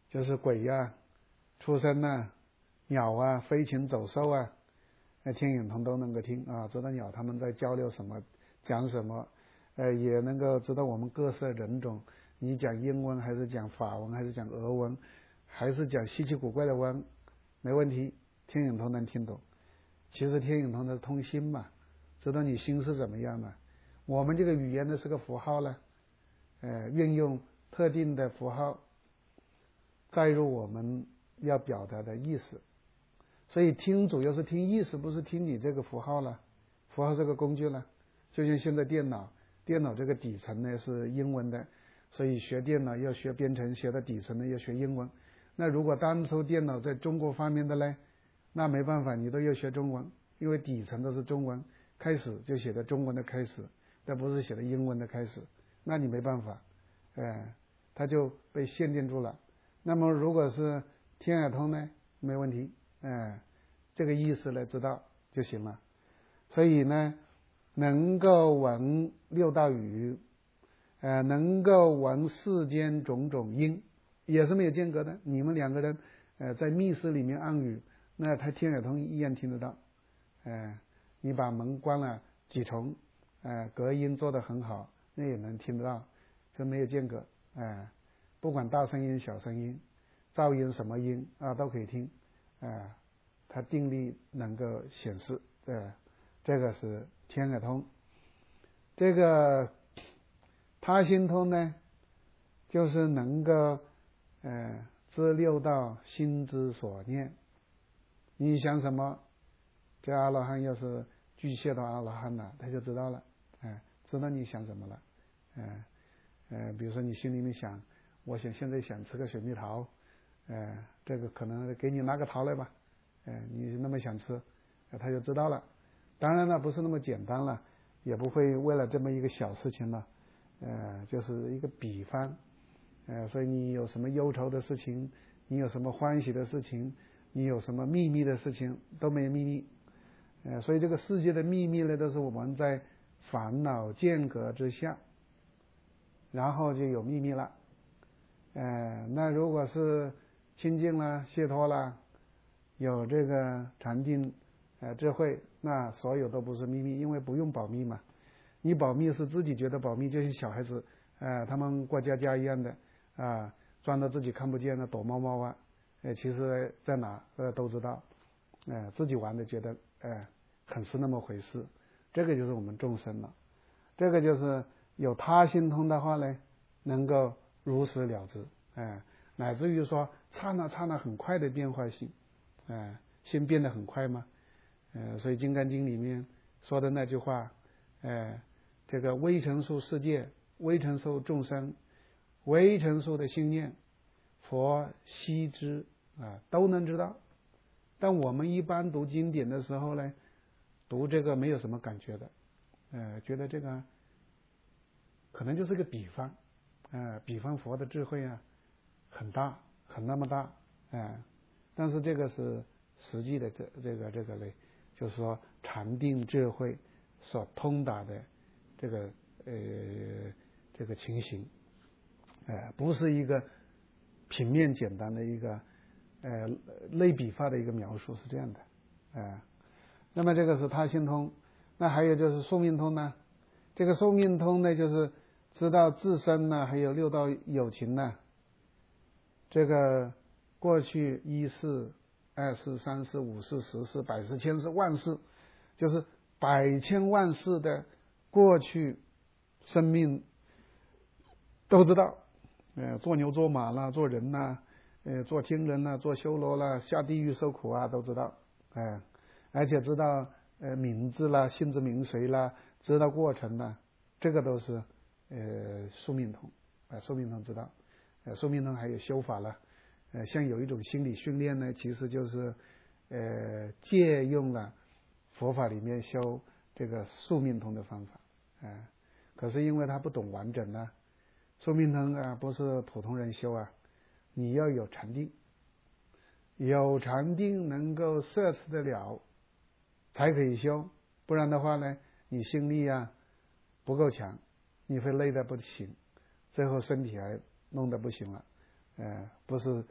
就是鬼呀、啊、畜生啊、鸟啊、飞禽走兽啊，那天眼通都能够听啊，知道鸟他们在交流什么，讲什么，呃，也能够知道我们各色人种，你讲英文还是讲法文还是讲俄文，还是讲稀奇古怪的文，没问题，天眼通能听懂。其实天眼通的通心嘛，知道你心是怎么样的。我们这个语言呢是个符号呢，呃，运用特定的符号载入我们要表达的意思，所以听主要是听意思，不是听你这个符号了。符号是个工具了，就像现在电脑，电脑这个底层呢是英文的，所以学电脑要学编程，学的底层呢要学英文。那如果当初电脑在中国发明的呢，那没办法，你都要学中文，因为底层都是中文，开始就写的中文的开始，但不是写的英文的开始，那你没办法，哎，它就被限定住了。那么如果是天眼通呢，没问题，哎，这个意思来知道就行了。所以呢，能够闻六道语，呃，能够闻世间种种音，也是没有间隔的。你们两个人，呃，在密室里面暗语，那他天眼通一样听得到。呃，你把门关了几重，呃，隔音做得很好，那也能听得到，就没有间隔。呃，不管大声音、小声音、噪音什么音啊，都可以听。呃，它定力能够显示，呃，这个是天眼通。这个他心通呢，就是能够呃知六道心之所念。你想什么，这阿罗汉要是巨蟹到阿罗汉了，他就知道了，哎、呃，知道你想什么了，呃呃，比如说你心里面想，我想现在想吃个水蜜桃，呃，这个可能给你拿个桃来吧，呃，你那么想吃，呃，他就知道了。当然了，不是那么简单了，也不会为了这么一个小事情了，呃，就是一个比方，呃，所以你有什么忧愁的事情，你有什么欢喜的事情，你有什么秘密的事情，都没有秘密，呃，所以这个世界的秘密呢，都是我们在烦恼间隔之下，然后就有秘密了，呃，那如果是清净了、解脱了，有这个禅定、呃智慧，那所有都不是秘密，因为不用保密嘛。你保密是自己觉得保密，就像小孩子，呃，他们过家家一样的啊，装到自己看不见的躲猫猫啊，呃，其实在哪呃都知道，呃，自己玩的觉得呃很是那么回事。这个就是我们众生了，这个就是有他心通的话呢，能够如实了知，呃，乃至于说刹那刹那很快的变化性，呃，心变得很快嘛，呃，所以《金刚经》里面说的那句话，呃。这个微尘数世界、微尘数众生、微尘数的心念，佛悉知啊，都能知道。但我们一般读经典的时候呢，读这个没有什么感觉的，呃，觉得这个可能就是个比方，呃，比方佛的智慧啊，很大，很那么大，呃，但是这个是实际的这这个这个呢，就是说禅定智慧所通达的。这个呃，这个情形，呃，不是一个平面简单的一个呃类比化的一个描述，是这样的，呃，那么这个是他心通，那还有就是宿命通呢，这个宿命通呢，就是知道自身呢，还有六道有情呢，这个过去一世、二世、三世、五世、十世、百世、千世、万世，就是百千万世的。过去生命都知道，呃，做牛做马啦，做人啦，呃，做天人啦，做修罗啦，下地狱受苦啊，都知道，哎、呃，而且知道呃名字啦、姓之名谁啦，知道过程啦，这个都是呃宿命通，啊、呃，宿命通知道，呃，宿命通还有修法了，呃，像有一种心理训练呢，其实就是呃借用了佛法里面修这个宿命通的方法。啊，可是因为他不懂完整呢，宿命通啊不是普通人修啊，你要有禅定，有禅定能够摄持得了，才可以修，不然的话呢，你心力啊不够强，你会累得不行，最后身体还弄得不行了，呃，不是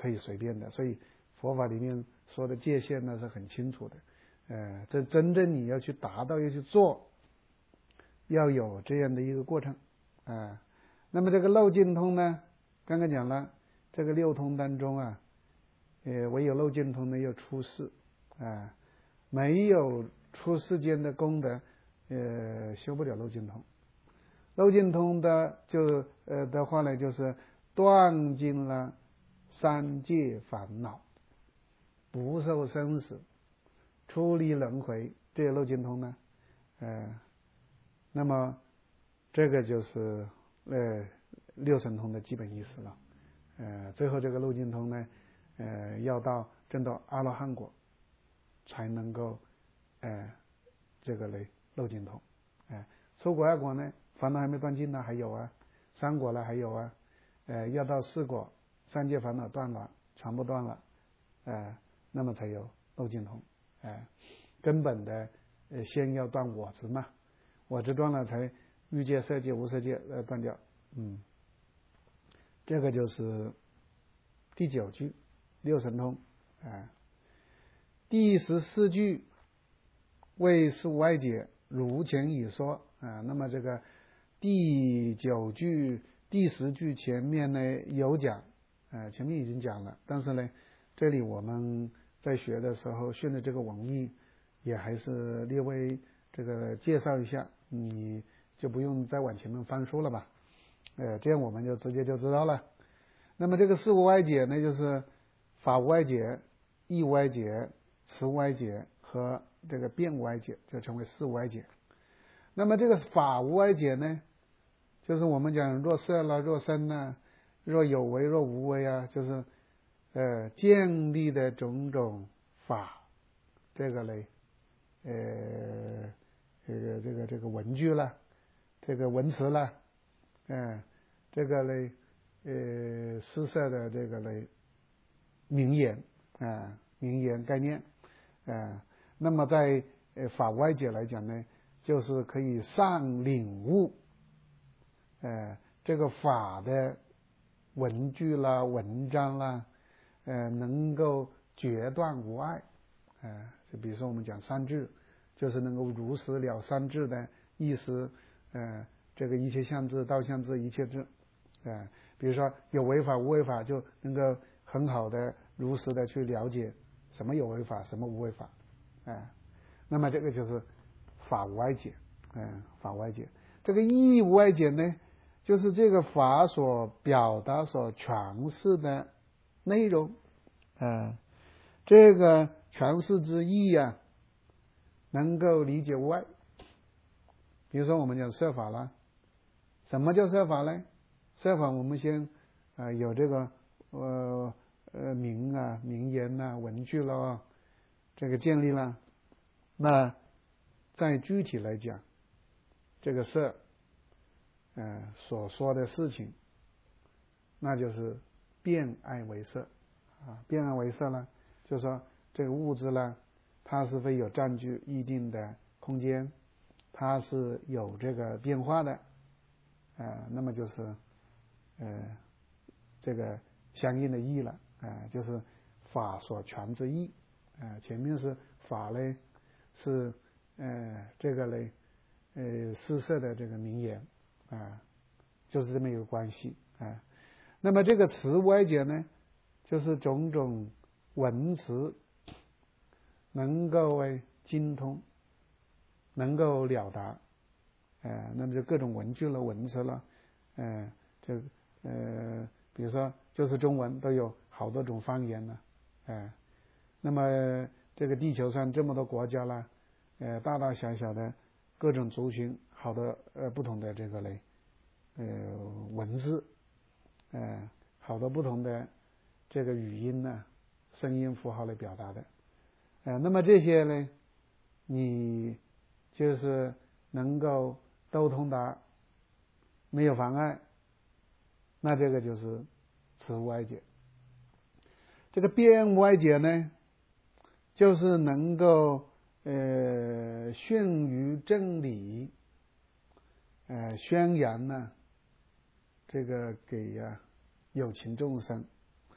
可以随便的。所以佛法里面说的界限呢是很清楚的。呃，这真正你要去达到要去做，要有这样的一个过程啊、呃。那么这个漏尽通呢，刚刚讲了，这个六通当中啊，呃，唯有漏尽通呢要出世啊、呃，没有出世间的功德，呃，修不了漏尽通。漏尽通的就呃的话呢，就是断尽了三界烦恼，不受生死，出离轮回，这漏尽通呢，呃，那么这个就是呃六神通的基本意思了。呃，最后这个漏尽通呢，呃，要到证到阿罗汉果，才能够呃这个嘞漏尽通。呃，出果二果呢，烦恼还没断尽呢，还有啊；三果了还有啊，呃，要到四果，三界烦恼断了，全部断了，呃，那么才有漏尽通。呃，根本的呃，先要断我执嘛，我执断了，才欲界、色界、无色界呃断掉。嗯，这个就是第九句六神通啊、呃。第十四句为事物外解，如前已说啊、呃。那么这个第九句、第十句前面呢有讲，啊、呃，前面已经讲了，但是呢，这里我们在学的时候训的这个文艺，也还是略微这个介绍一下，你就不用再往前面翻书了吧，呃，这样我们就直接就知道了。那么这个事物外解呢，就是法无外解、义无外解、词无外解和这个辩无外解，就成为事无外解。那么这个法无外解呢，就是我们讲若色啦、若身啦、若有为、若无为啊，就是呃建立的种种法，这个嘞，呃，这个这个这个文句啦，这个文词啦，嗯、呃，这个嘞，呃，诗社的这个嘞名言啊、呃，名言概念啊、呃，那么在呃法外解来讲呢，就是可以上领悟，呃，这个法的文句啦、文章啦，呃，能够决断无碍，呃，就比如说我们讲三智，就是能够如实了三智的意思，呃，这个一切相智、道相智、一切智，呃，比如说有为法、无为法，就能够很好的、如实的去了解什么有为法，什么无为法，啊、呃，那么这个就是法无外解，嗯、呃，法无外解。这个义无外解呢，就是这个法所表达、所诠释的内容，啊、呃，这个诠释之意啊，能够理解无碍。比如说我们讲摄法啦，什么叫摄法呢？摄法我们先啊、呃、有这个呃呃名啊、名言呐、啊、文句了，这个建立了。那再具体来讲，这个摄呃所说的事情，那就是变爱为摄啊，变爱为摄呢，就是说这个物质呢，它是会有占据一定的空间，它是有这个变化的，呃，那么就是呃这个相应的义了，呃，就是法所全之义，呃，前面是法嘞，是呃这个嘞，呃诗社的这个名言啊、呃，就是这么一个关系啊、呃。那么这个词无外解呢，就是种种文词能够为精通，能够了达，呃，那么就各种文句了、文词了，呃，就呃，比如说就是中文都有好多种方言呢，呃，那么这个地球上这么多国家啦，呃，大大小小的各种族群，好多呃不同的这个嘞，呃文字，呃，好多不同的这个语音呢、声音符号来表达的，呃，那么这些呢，你就是能够都通达，没有妨碍，那这个就是词无外解。这个辩无外解呢，就是能够呃训于正理，呃宣扬呢这个给呀、啊、有情众生，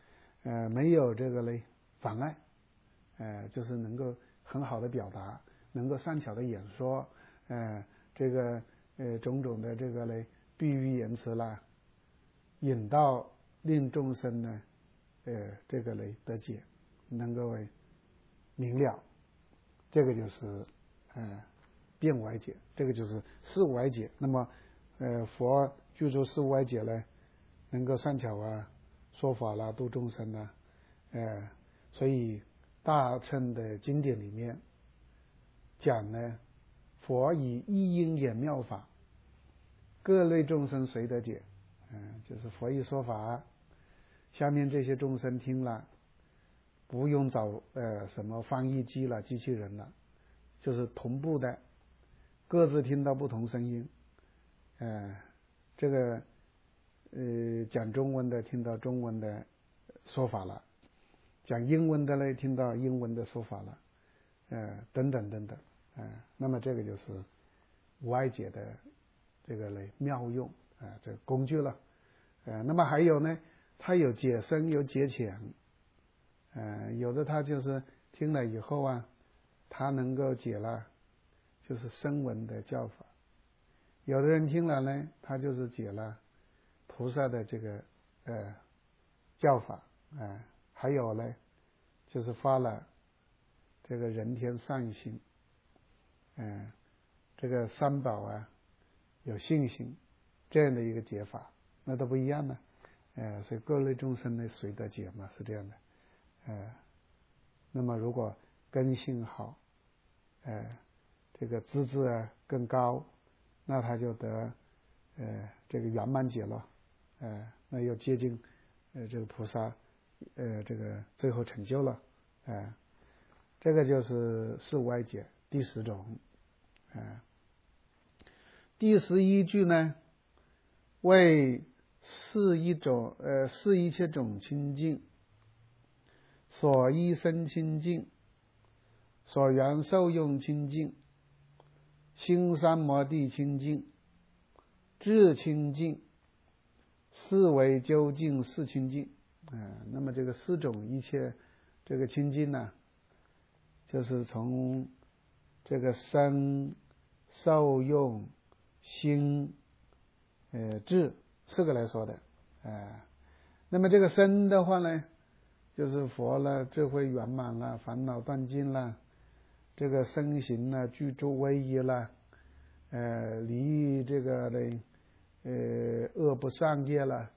呃，没有这个嘞妨碍，呃，就是能够很好的表达，能够善巧的演说，呃，这个呃种种的这个嘞比喻言辞啦，引导令众生呢，呃，这个嘞得解，能够明了，这个就是呃辩歪解，这个就是事物歪解。那么，呃，佛具足事物歪解呢，能够善巧啊说法啦，度众生啊，呃，所以大乘的经典里面讲呢，佛以一因演妙法，各类众生随得解。嗯、呃，就是佛一说法，下面这些众生听了，不用找呃什么翻译机了、机器人了，就是同步的，各自听到不同声音，呃，这个呃讲中文的听到中文的说法了，讲英文的呢听到英文的说法了，呃等等等等，呃，那么这个就是歪解的这个嘞妙用啊、呃，这个工具了，呃，那么还有呢，它有解深有解浅，呃，有的他就是听了以后啊，他能够解了，就是声闻的教法；有的人听了呢，他就是解了菩萨的这个呃教法，啊、呃，还有呢，就是发了这个人天善心，嗯、呃，这个三宝啊，有信心这样的一个解法，那都不一样呢，呃，所以各类众生呢随得解嘛，是这样的，呃，那么如果根性好，呃，这个资质啊更高，那他就得呃这个圆满解了，呃，那又接近呃这个菩萨，呃这个最后成就了，呃，这个就是事物歪解第十种，呃，第十一句呢，为是一种呃是一切种清净，所依生清净，所缘受用清净，心三摩地清净，智清净，是为究竟是清净。呃、那么这个四种一切这个清净呢，就是从这个身受用心呃智四个来说的，呃那么这个身的话呢，就是佛了，智慧圆满了，烦恼断尽了，这个身形呢具足威仪了，呃离于这个的呃恶不善业了，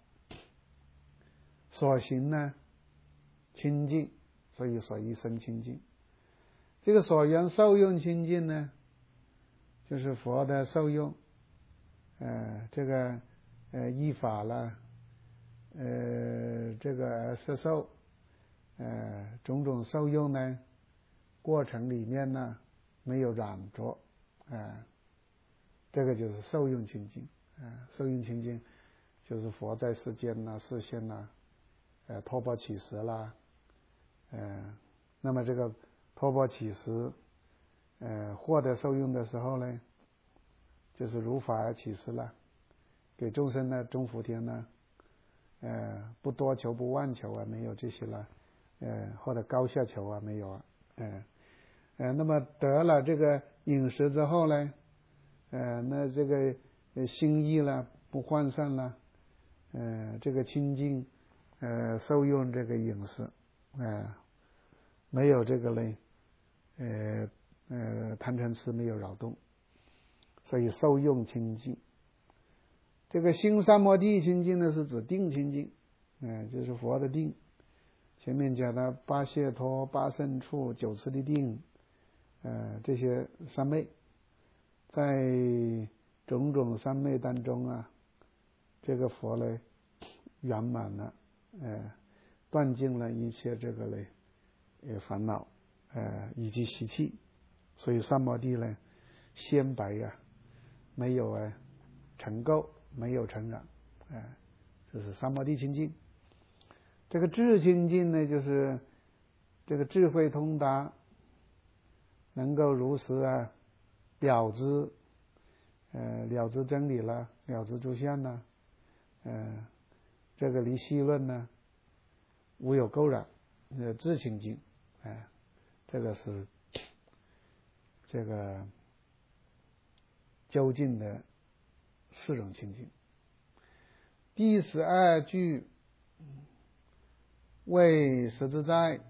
所行呢清净，所以所依生清净。这个所缘受用清净呢，就是佛的受用，呃这个呃依法了，呃这个摄受，呃种种受用呢，过程里面呢没有染着，呃这个就是受用清净，呃受用清净就是佛在世间呐、示现呐，呃托钵乞食啦，呃那么这个托钵乞食，呃获得受用的时候呢，就是如法而乞食了，给众生呢中福田呢，呃不多求不妄求啊，没有这些了，呃或者高下求啊，没有啊，呃呃那么得了这个饮食之后呢，呃那这个心意了不涣散了，呃这个清净呃受用这个饮食，呃没有这个嘞，呃呃贪嗔痴没有扰动，所以受用清净。这个心三摩地清净呢，是指定清净，呃就是佛的定。前面讲的八解脱、八胜处、九次第定，呃这些三昧，在种种三昧当中啊，这个佛呢圆满了，呃断尽了一切这个嘞呃烦恼，呃以及习气，所以三摩地呢鲜白呀、啊，没有啊尘垢，没有尘染，呃这是三摩地清净。这个智清净呢，就是这个智慧通达，能够如实啊了知，呃了知真理了，了知诸相呢，呃这个离细论呢， 无有垢染，呃，自清净，哎、呃，这个是这个究竟的四种清净。第十二句为实自在，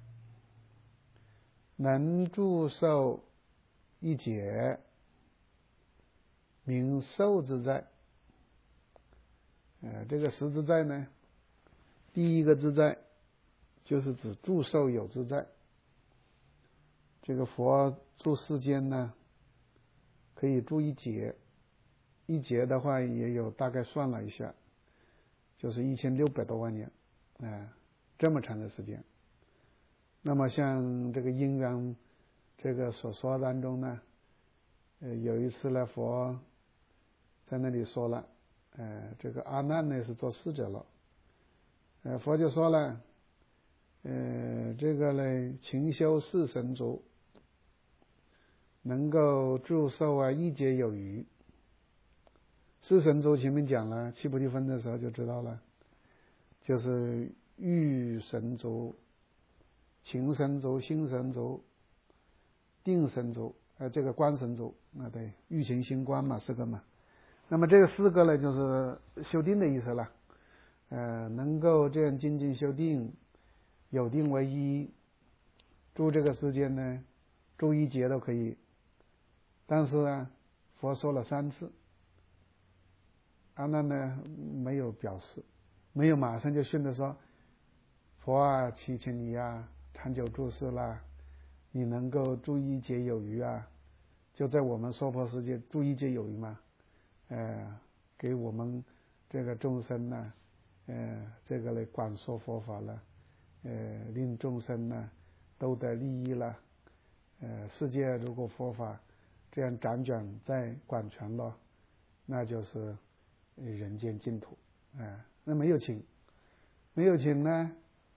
能住受一解，名受自在。呃，这个实自在呢，第一个自在就是指住受有自在。这个佛住世间呢，可以住一劫，一劫的话也有大概算了一下，就是一千六百多万年，啊、呃，这么长的时间。那么像这个因缘这个所说当中呢，呃，有一次呢，佛在那里说了，呃，这个阿难呢是做侍者了，呃，佛就说了，呃，这个呢，勤修四神足，能够住受啊一劫有余。四神足前面讲了，七菩提分的时候就知道了，就是欲神足、勤神足、心神足、定神足，呃，这个观神足，啊对，欲勤心观嘛，四个嘛。那么这个四个呢，就是修定的意思了，呃，能够这样精进修定，有定为一，住这个世间呢，住一劫都可以。但是啊，佛说了三次，阿难呢没有表示，没有马上就训着说，佛啊，祈请你啊，长久住世啦，你能够住一劫有余啊，就在我们娑婆世界住一劫有余嘛，呃，给我们这个众生呢，呃，这个来广说佛法了，呃，令众生呢都得利益了，呃，世界如果佛法这样辗转再广传了，那就是人间净土，啊、呃，那没有请，没有请呢，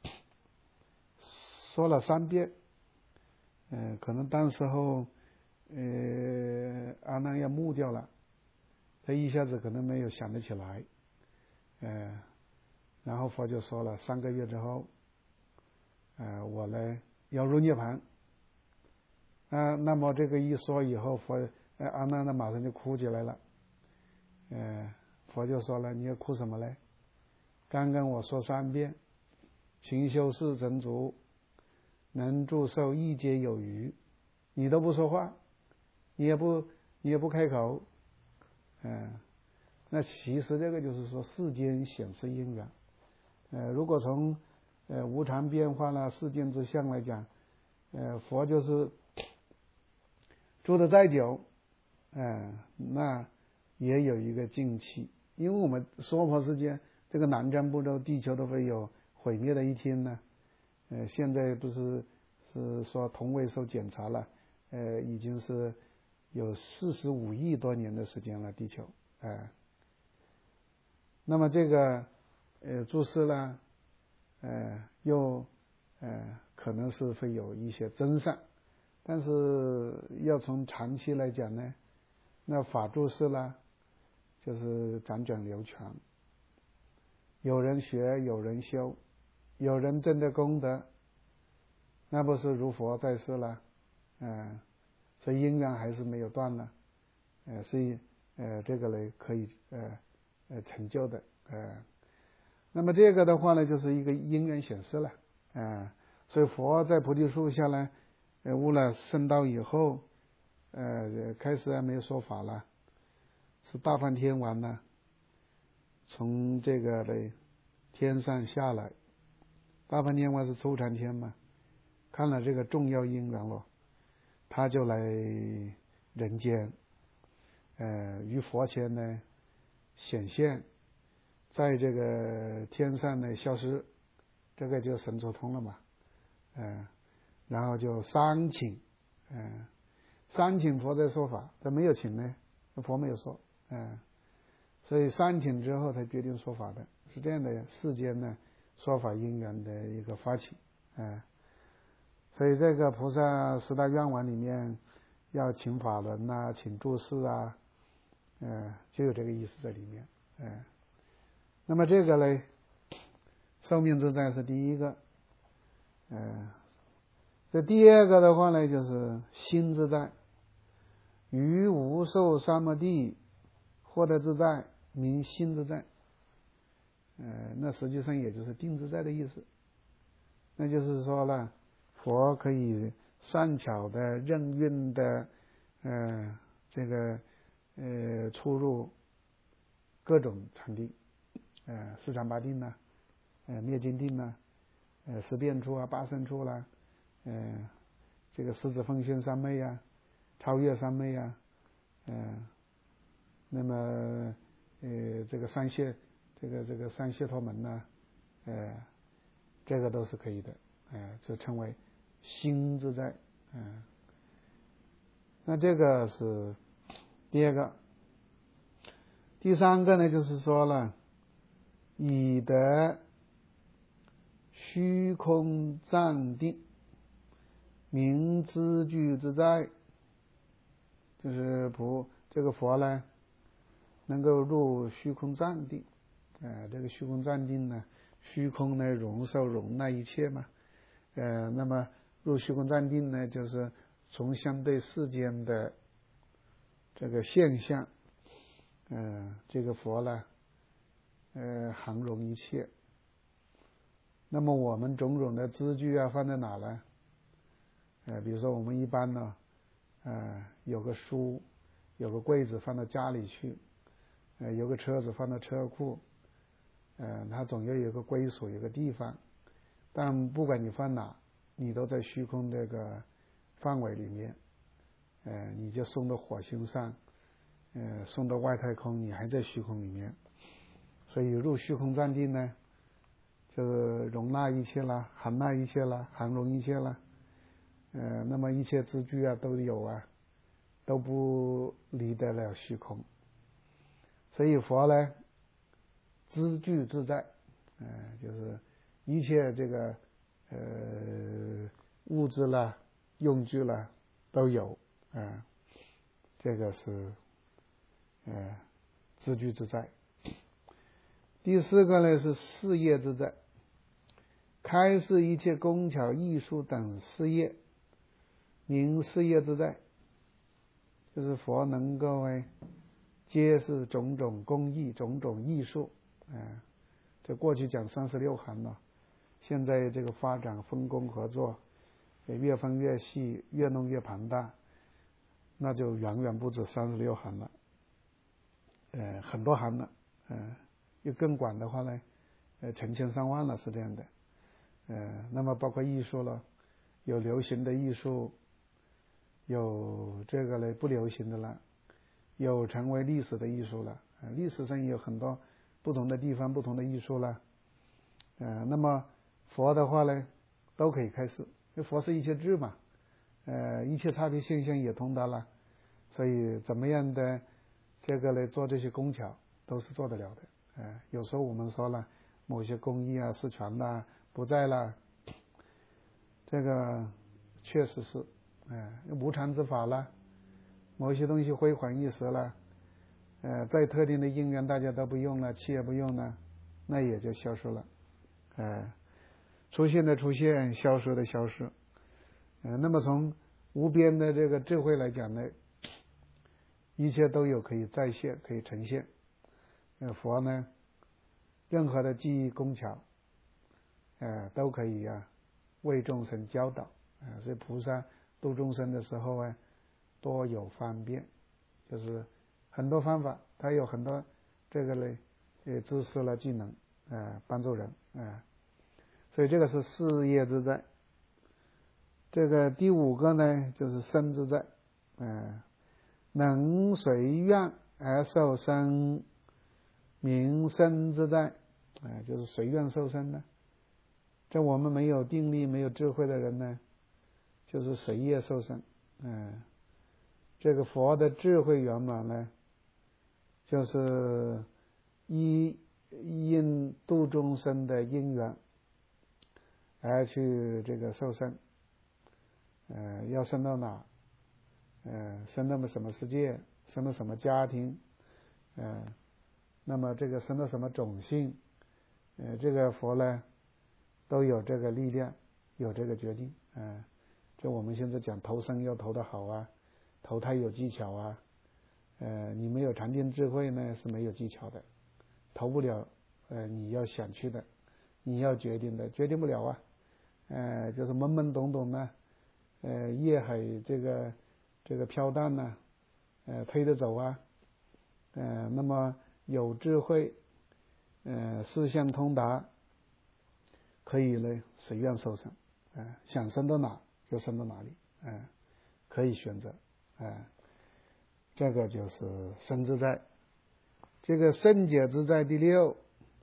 说了三遍，呃，可能当时候，呃，阿难要木掉了，他一下子可能没有想得起来，呃，然后佛就说了，三个月之后，呃，我呢要入涅槃。啊，那么这个一说以后，佛呃阿难呢马上就哭起来了，呃，佛就说了，你要哭什么嘞？刚刚我说三遍，勤修四神足，能住受一劫有余，你都不说话，你也不你也不开口，嗯、呃，那其实这个就是说世间显示因缘，呃，如果从呃无常变化啦、世间之相来讲，呃，佛就是住得再久，呃，那也有一个尽期，因为我们娑婆世界这个南瞻部洲地球都会有毁灭的一天呢。呃，现在不是是说同位素检查了，呃，已经是有四十五亿多年的时间了，地球，呃，那么这个呃注释呢，呃，又呃可能是会有一些增上。但是要从长期来讲呢，那法住释呢，就是辗转流传，有人学，有人修，有人证的功德，那不是如佛在世了，呃，所以因缘还是没有断了，呃，所以呃这个呢可以呃呃成就的，呃，那么这个的话呢，就是一个因缘显示了，呃，所以佛在菩提树下呢。呃，悟了圣道以后，呃，开始还没有说法了，是大梵天王呢，从这个的天上下来，大梵天王是初禅天嘛，看了这个重要因缘了，他就来人间，呃，于佛前呢显现，在这个天上呢消失，这个就神足通了嘛，呃。然后就三请，嗯、呃，三请佛在说法，他没有请呢，佛没有说，嗯、呃，所以三请之后才决定说法的，是这样的世间呢说法因缘的一个发起，嗯、呃，所以这个菩萨十大愿望里面要请法轮啊，请住世啊，呃，就有这个意思在里面，嗯、呃，那么这个呢，寿命自在是第一个， 呃，这第二个的话呢，就是心自在，于无受三摩地获得自在，名心自在。呃，那实际上也就是定自在的意思。那就是说呢，佛可以善巧的、任运的，呃，这个呃出入各种禅定，呃，四禅八定呐、啊，呃，灭尽定呐、啊，呃，十变处啊，八胜处啦、啊，呃，这个十指奉宣三昧啊，超越三昧啊，呃，那么呃，这个三解，这个这个三解脱门呐、啊，呃，这个都是可以的，呃，就称为心自在，嗯、呃，那这个是第二个。第三个呢，就是说了，以得虚空暂定，名知具自在，就是佛这个佛呢，能够入虚空暂定，呃，这个虚空暂定呢，虚空呢容受容纳一切嘛，呃，那么入虚空暂定呢，就是从相对世间的这个现象，呃，这个佛呢，呃，涵容一切。那么我们种种的资具啊，放在哪呢？呃，比如说我们一般呢，呃，有个书，有个柜子放到家里去，呃，有个车子放到车库，呃，它总要有个归属，有个地方。但不管你放哪，你都在虚空这个范围里面，呃，你就送到火星上，呃，送到外太空，你还在虚空里面。所以入虚空暂定呢，就是容纳一切啦，含纳一切啦，涵容一切啦，呃，那么一切资具啊都有啊，都不离得了虚空。所以佛呢，资具自在，呃，就是一切这个呃物质啦、用具啦都有，啊、呃，这个是呃资具自在。第四个呢是事业自在，开示一切工巧艺术等事业，名事业自在。就是佛能够哎揭示种种工艺、种种艺术，呃，这过去讲三十六行了，现在这个发展分工合作，越分越细，越弄越庞大，那就远远不止三十六行了，呃，很多行了，呃，又更广的话呢，呃，成千上万了，是这样的，呃，那么包括艺术了，有流行的艺术，有这个呢不流行的了，有成为历史的艺术了，呃，历史上也有很多不同的地方不同的艺术了，呃，那么佛的话呢，都可以开示，因为佛是一切智嘛，呃，一切差别现象也通达了，所以怎么样的这个呢，做这些工巧都是做得了的，呃，有时候我们说了，某些工艺啊失传了，不在了，这个确实是，呃，无常之法了，某些东西辉煌一时了，呃，在特定的因缘大家都不用了，气也不用了，那也就消失了，呃，出现的出现，消失的消失，呃，那么从无边的这个智慧来讲呢，一切都有可以再现，可以呈现。呃，佛呢，任何的技艺工巧，呃，都可以啊为众生教导，啊、呃，所以菩萨度众生的时候啊，多有方便，就是很多方法，他有很多这个呢，呃，知识了技能，呃，帮助人，啊、呃，所以这个是事业自在。这个第五个呢，就是身自在，呃，能随愿而受身，名身自在，啊、呃，就是随愿受身呢。这我们没有定力、没有智慧的人呢，就是随业受身，嗯、呃，这个佛的智慧圆满呢，就是依因度众生的因缘而去这个受身，呃，要生到哪，呃，生到什么世界，生到什么家庭，呃，那么这个生到什么种姓，呃，这个佛呢都有这个力量， 有这个决定，嗯、呃，就我们现在讲投生要投得好啊，投胎有技巧啊，呃，你没有禅定智慧呢是没有技巧的，投不了，呃，你要想去的，你要决定的，决定不了啊，呃，就是懵懵懂懂呢，呃，业海这个这个飘荡呢，呃，推着走啊，呃，那么有智慧，呃，思想通达，可以呢随愿受生，呃，想生到哪就生到哪里，呃，可以选择，呃，这个就是生自在。这个圣解自在第六，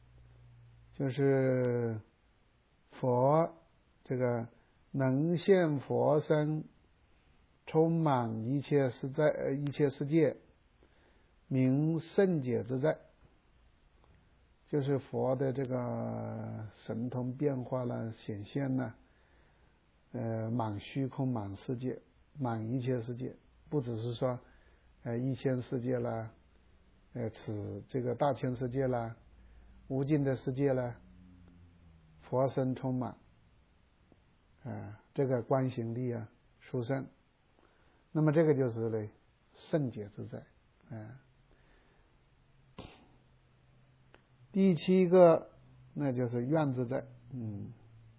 就是佛这个能现佛身，充满一切世在呃一切世界，名圣解自在。就是佛的这个神通变化了显现了，呃，满虚空满世界，满一切世界，不只是说呃一千世界啦，呃此这个大千世界啦，无尽的世界啦，佛身充满，啊、呃，这个观行力啊殊胜，那么这个就是呢圣解自在，啊、呃。第七个那就是愿自在，嗯，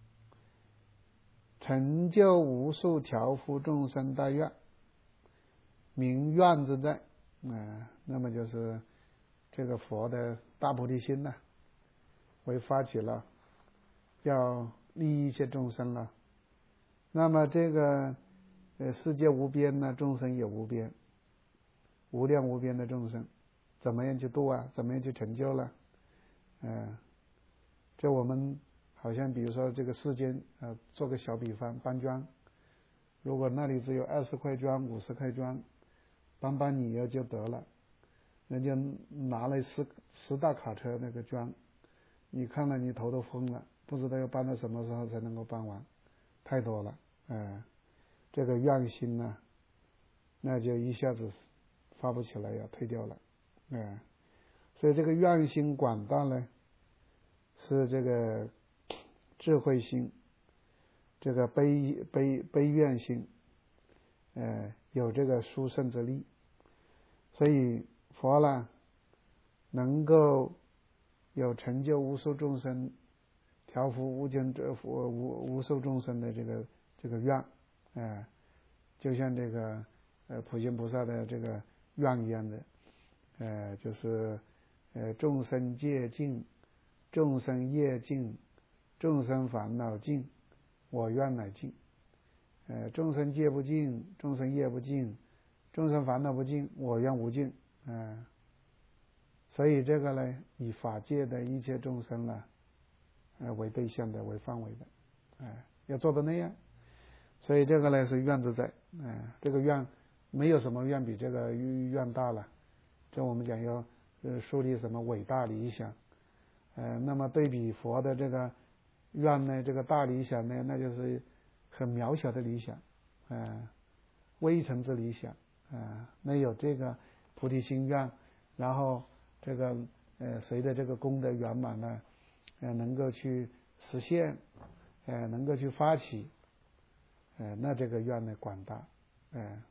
成就无数调伏众生大愿，名愿自在，啊、呃，那么就是这个佛的大菩提心呢、啊，为发起了要利益一切众生了，那么这个呃世界无边呢，众生也无边，无量无边的众生，怎么样去度啊？怎么样去成就了？嗯、呃，这我们好像比如说这个世间呃，做个小比方，搬砖，如果那里只有二十块砖、五十块砖，搬搬你要就得了，人家拿了十十大卡车那个砖，你看了你头都昏了，不知道要搬到什么时候才能够搬完，太多了，呃，这个愿心呢，那就一下子发不起来，要退掉了，呃所以这个愿心广大呢，是这个智慧心，这个悲悲悲愿心，呃，有这个殊胜之力。所以佛呢，能够有成就无数众生、调伏无尽这无无数众生的这个这个愿，啊、呃，就像这个呃普贤菩萨的这个愿一样的，呃，就是。呃，众生戒尽，众生业尽，众生烦恼尽，我愿乃尽。呃，众生戒不尽，众生业不尽，众生烦恼不尽，我愿无尽。呃，所以这个呢，以法界的一切众生呢，呃，为对象的，为范围的，呃，要做到那样。所以这个呢是愿自在。呃，这个愿没有什么愿比这个愿大了。这我们讲要。呃，树立什么伟大理想？呃，那么对比佛的这个愿呢，这个大理想呢，那就是很渺小的理想，呃，微尘之理想，呃，那有这个菩提心愿，然后这个呃，随着这个功德圆满呢，呃，能够去实现，呃，能够去发起，呃，那这个愿呢广大，呃。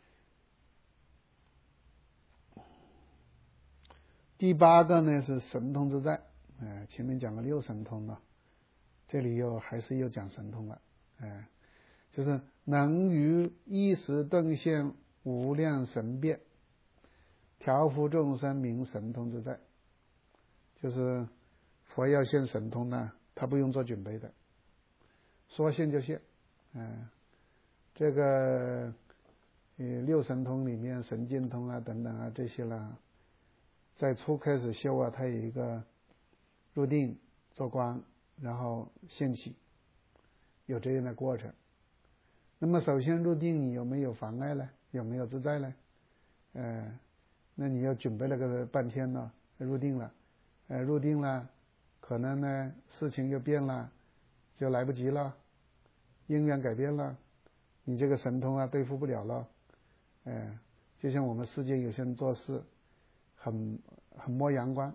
第八个呢是神通自在，呃，前面讲了六神通了，这里又还是又讲神通了，呃，就是能于一时顿现无量神变，调伏众生名神通自在。就是佛要现神通呢，他不用做准备的，说现就现，呃，这个呃六神通里面神境通啊等等啊这些啦。在初开始修啊，它有一个入定做观，然后现起，有这样的过程。那么首先入定，你有没有妨碍呢？有没有自在呢？呃，那你要准备了个半天呢，入定了，呃，入定了，可能呢事情又变了，就来不及了，因缘改变了，你这个神通啊对付不了了，呃，就像我们世间有些人做事。很很摸阳光，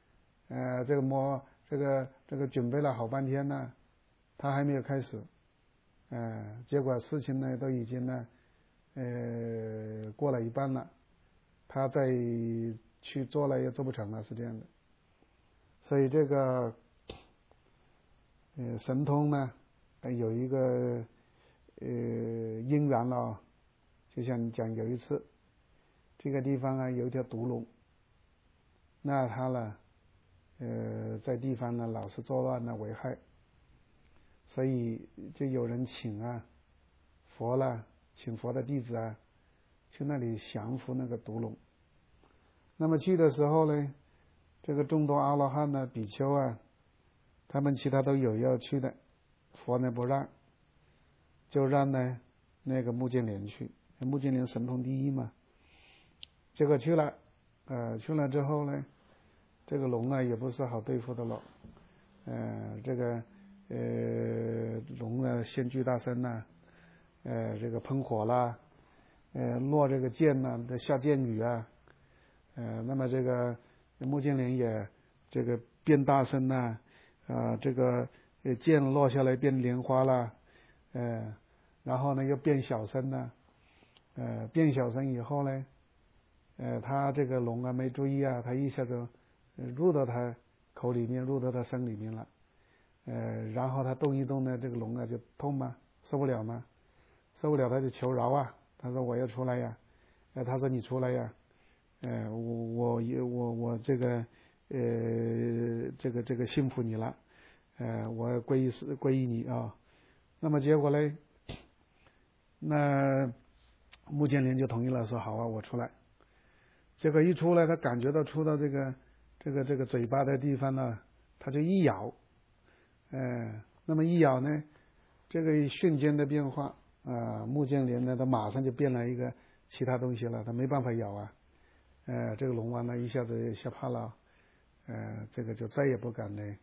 呃，这个摸这个这个准备了好半天呢，他还没有开始， 呃，结果事情呢都已经呢，呃，过了一半了，他再去做了也做不成了，是这样的。所以这个，呃，神通呢，有一个呃因缘了，就像讲有一次，这个地方啊有一条毒龙，那他呢，呃，在地方呢老是作乱呢危害，所以就有人请啊佛了，请佛的弟子啊去那里降服那个毒龙。那么去的时候呢，这个众多阿罗汉呢比丘啊，他们其他都有要去的，佛呢不让，就让呢那个目犍连去，目犍连神通第一嘛。结果去了，呃，去了之后呢，这个龙啊也不是好对付的了，呃，这个呃龙呢现具大身呐，呃，这个喷火啦，呃，落这个箭呐，这下箭雨啊，呃，那么这个目犍连也这个变大身呐，啊、呃，这个箭落下来变莲花啦，呃，然后呢又变小身呐，呃，变小身以后呢。呃，他这个龙啊没注意啊，他一下子入到他口里面，入到他身里面了。呃，然后他动一动呢，这个龙啊就痛嘛，受不了嘛，受不了他就求饶啊，他说我要出来呀，呃，他说你出来呀，呃，我我我我这个呃这个这个信服你了，呃，我皈依皈依你啊。那么结果呢，那目犍连就同意了，说好啊，我出来。结果一出来，他感觉到出到这个这个这个嘴巴的地方呢，他就一咬，呃，那么一咬呢，这个一瞬间的变化啊、呃，目犍连呢，他马上就变了一个其他东西了，他没办法咬啊，呃，这个龙王呢一下子吓怕了，呃，这个就再也不敢呢，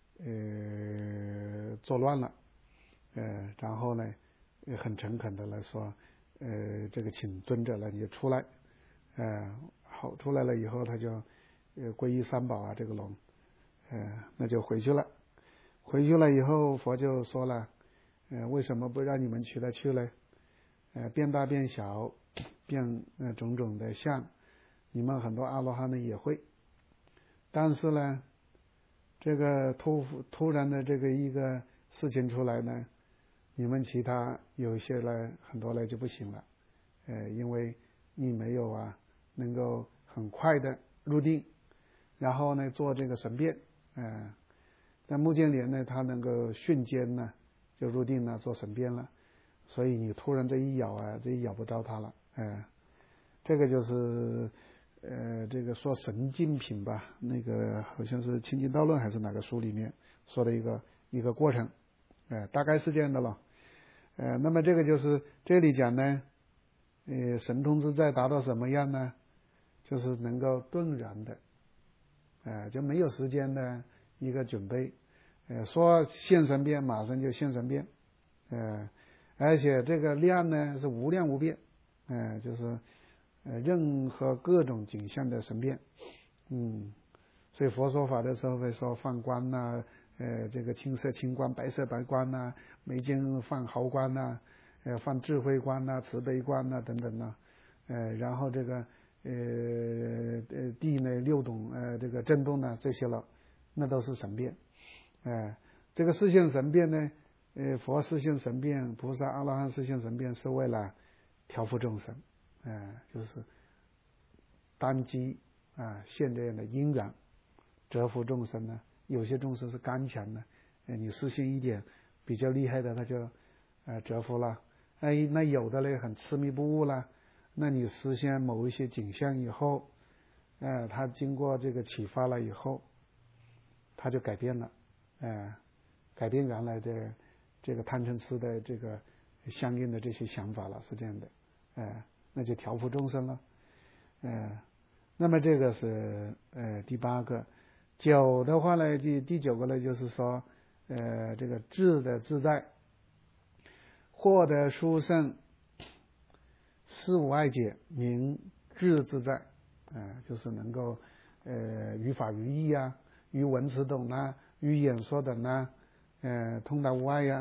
呃，作乱了，呃，然后呢，很诚恳的来说，呃，这个请尊者了，你就出来，呃。好，出来了以后，他就呃皈依三宝啊，这个龙，呃，那就回去了。回去了以后，佛就说了，呃，为什么不让你们去了去呢？呃，变大变小，变呃种种的相，你们很多阿罗汉呢也会，但是呢，这个突突然的这个一个事情出来呢，你们其他有些呢很多呢就不行了，呃，因为你没有啊。能够很快的入定，然后呢做这个神变，呃，但目犍连呢，他能够瞬间呢就入定了，做神变了，所以你突然这一咬啊，这一咬不着他了，呃，这个就是呃这个说神境品吧，那个好像是《清净道论》还是哪个书里面说的一个一个过程，呃，大概是这样的了，呃，那么这个就是这里讲呢，呃，神通之在达到什么样呢？就是能够顿然的，呃，就没有时间的一个准备，呃，说现神变马上就现神变，呃，而且这个量呢是无量无边，呃，就是呃任何各种景象的神变，嗯，所以佛说法的时候会说放光呐、啊，呃，这个青色青光、白色白光呐、啊，眉间放毫光呐、啊，呃，放智慧光呐、啊、慈悲光呐、啊、等等呐、啊，呃，然后这个。呃呃，地呢六种呃这个震动呢这些了，那都是神变，呃，这个示现神变呢，呃，佛示现神变，菩萨阿罗汉示现神变，是为了调伏众生，呃，就是当机啊现这样的因缘，折服众生呢。有些众生是刚强的，呃，你示现一点比较厉害的，他就呃折服了，哎，那有的呢很痴迷不悟了。那你实现某一些景象以后，呃，他经过这个启发了以后，他就改变了，呃，改变原来的这个贪嗔痴的这个相应的这些想法了，是这样的，呃，那就调伏众生了，呃，那么这个是呃第八个，九的话呢，第第九个呢，就是说，呃，这个智的自在，获得殊胜。事无碍解，明智自在，呃，就是能够呃于法于义啊，于文词懂啊，于演说等啊，呃通达无碍呀、啊，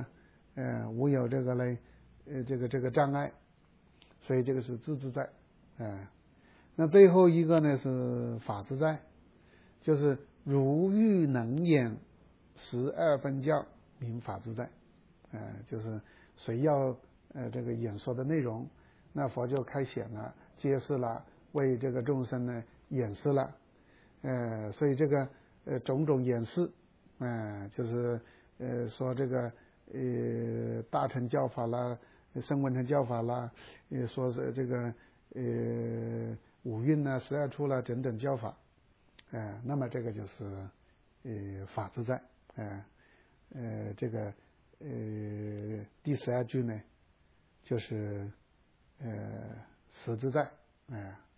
呃，无有这个嘞，呃，这个这个障碍，所以这个是智自在，呃，那最后一个呢是法自在，就是如欲能言十二分教名法自在，呃，就是谁要呃这个演说的内容，那佛就开显了，揭示了，为这个众生呢演示了，呃，所以这个呃种种演示，呃，就是呃说这个呃大乘教法啦，声闻乘教法啦，呃说是这个呃五蕴呐、十二处啦等等教法，呃，那么这个就是呃法自在，呃呃这个呃第十二句呢，就是呃实自在，呃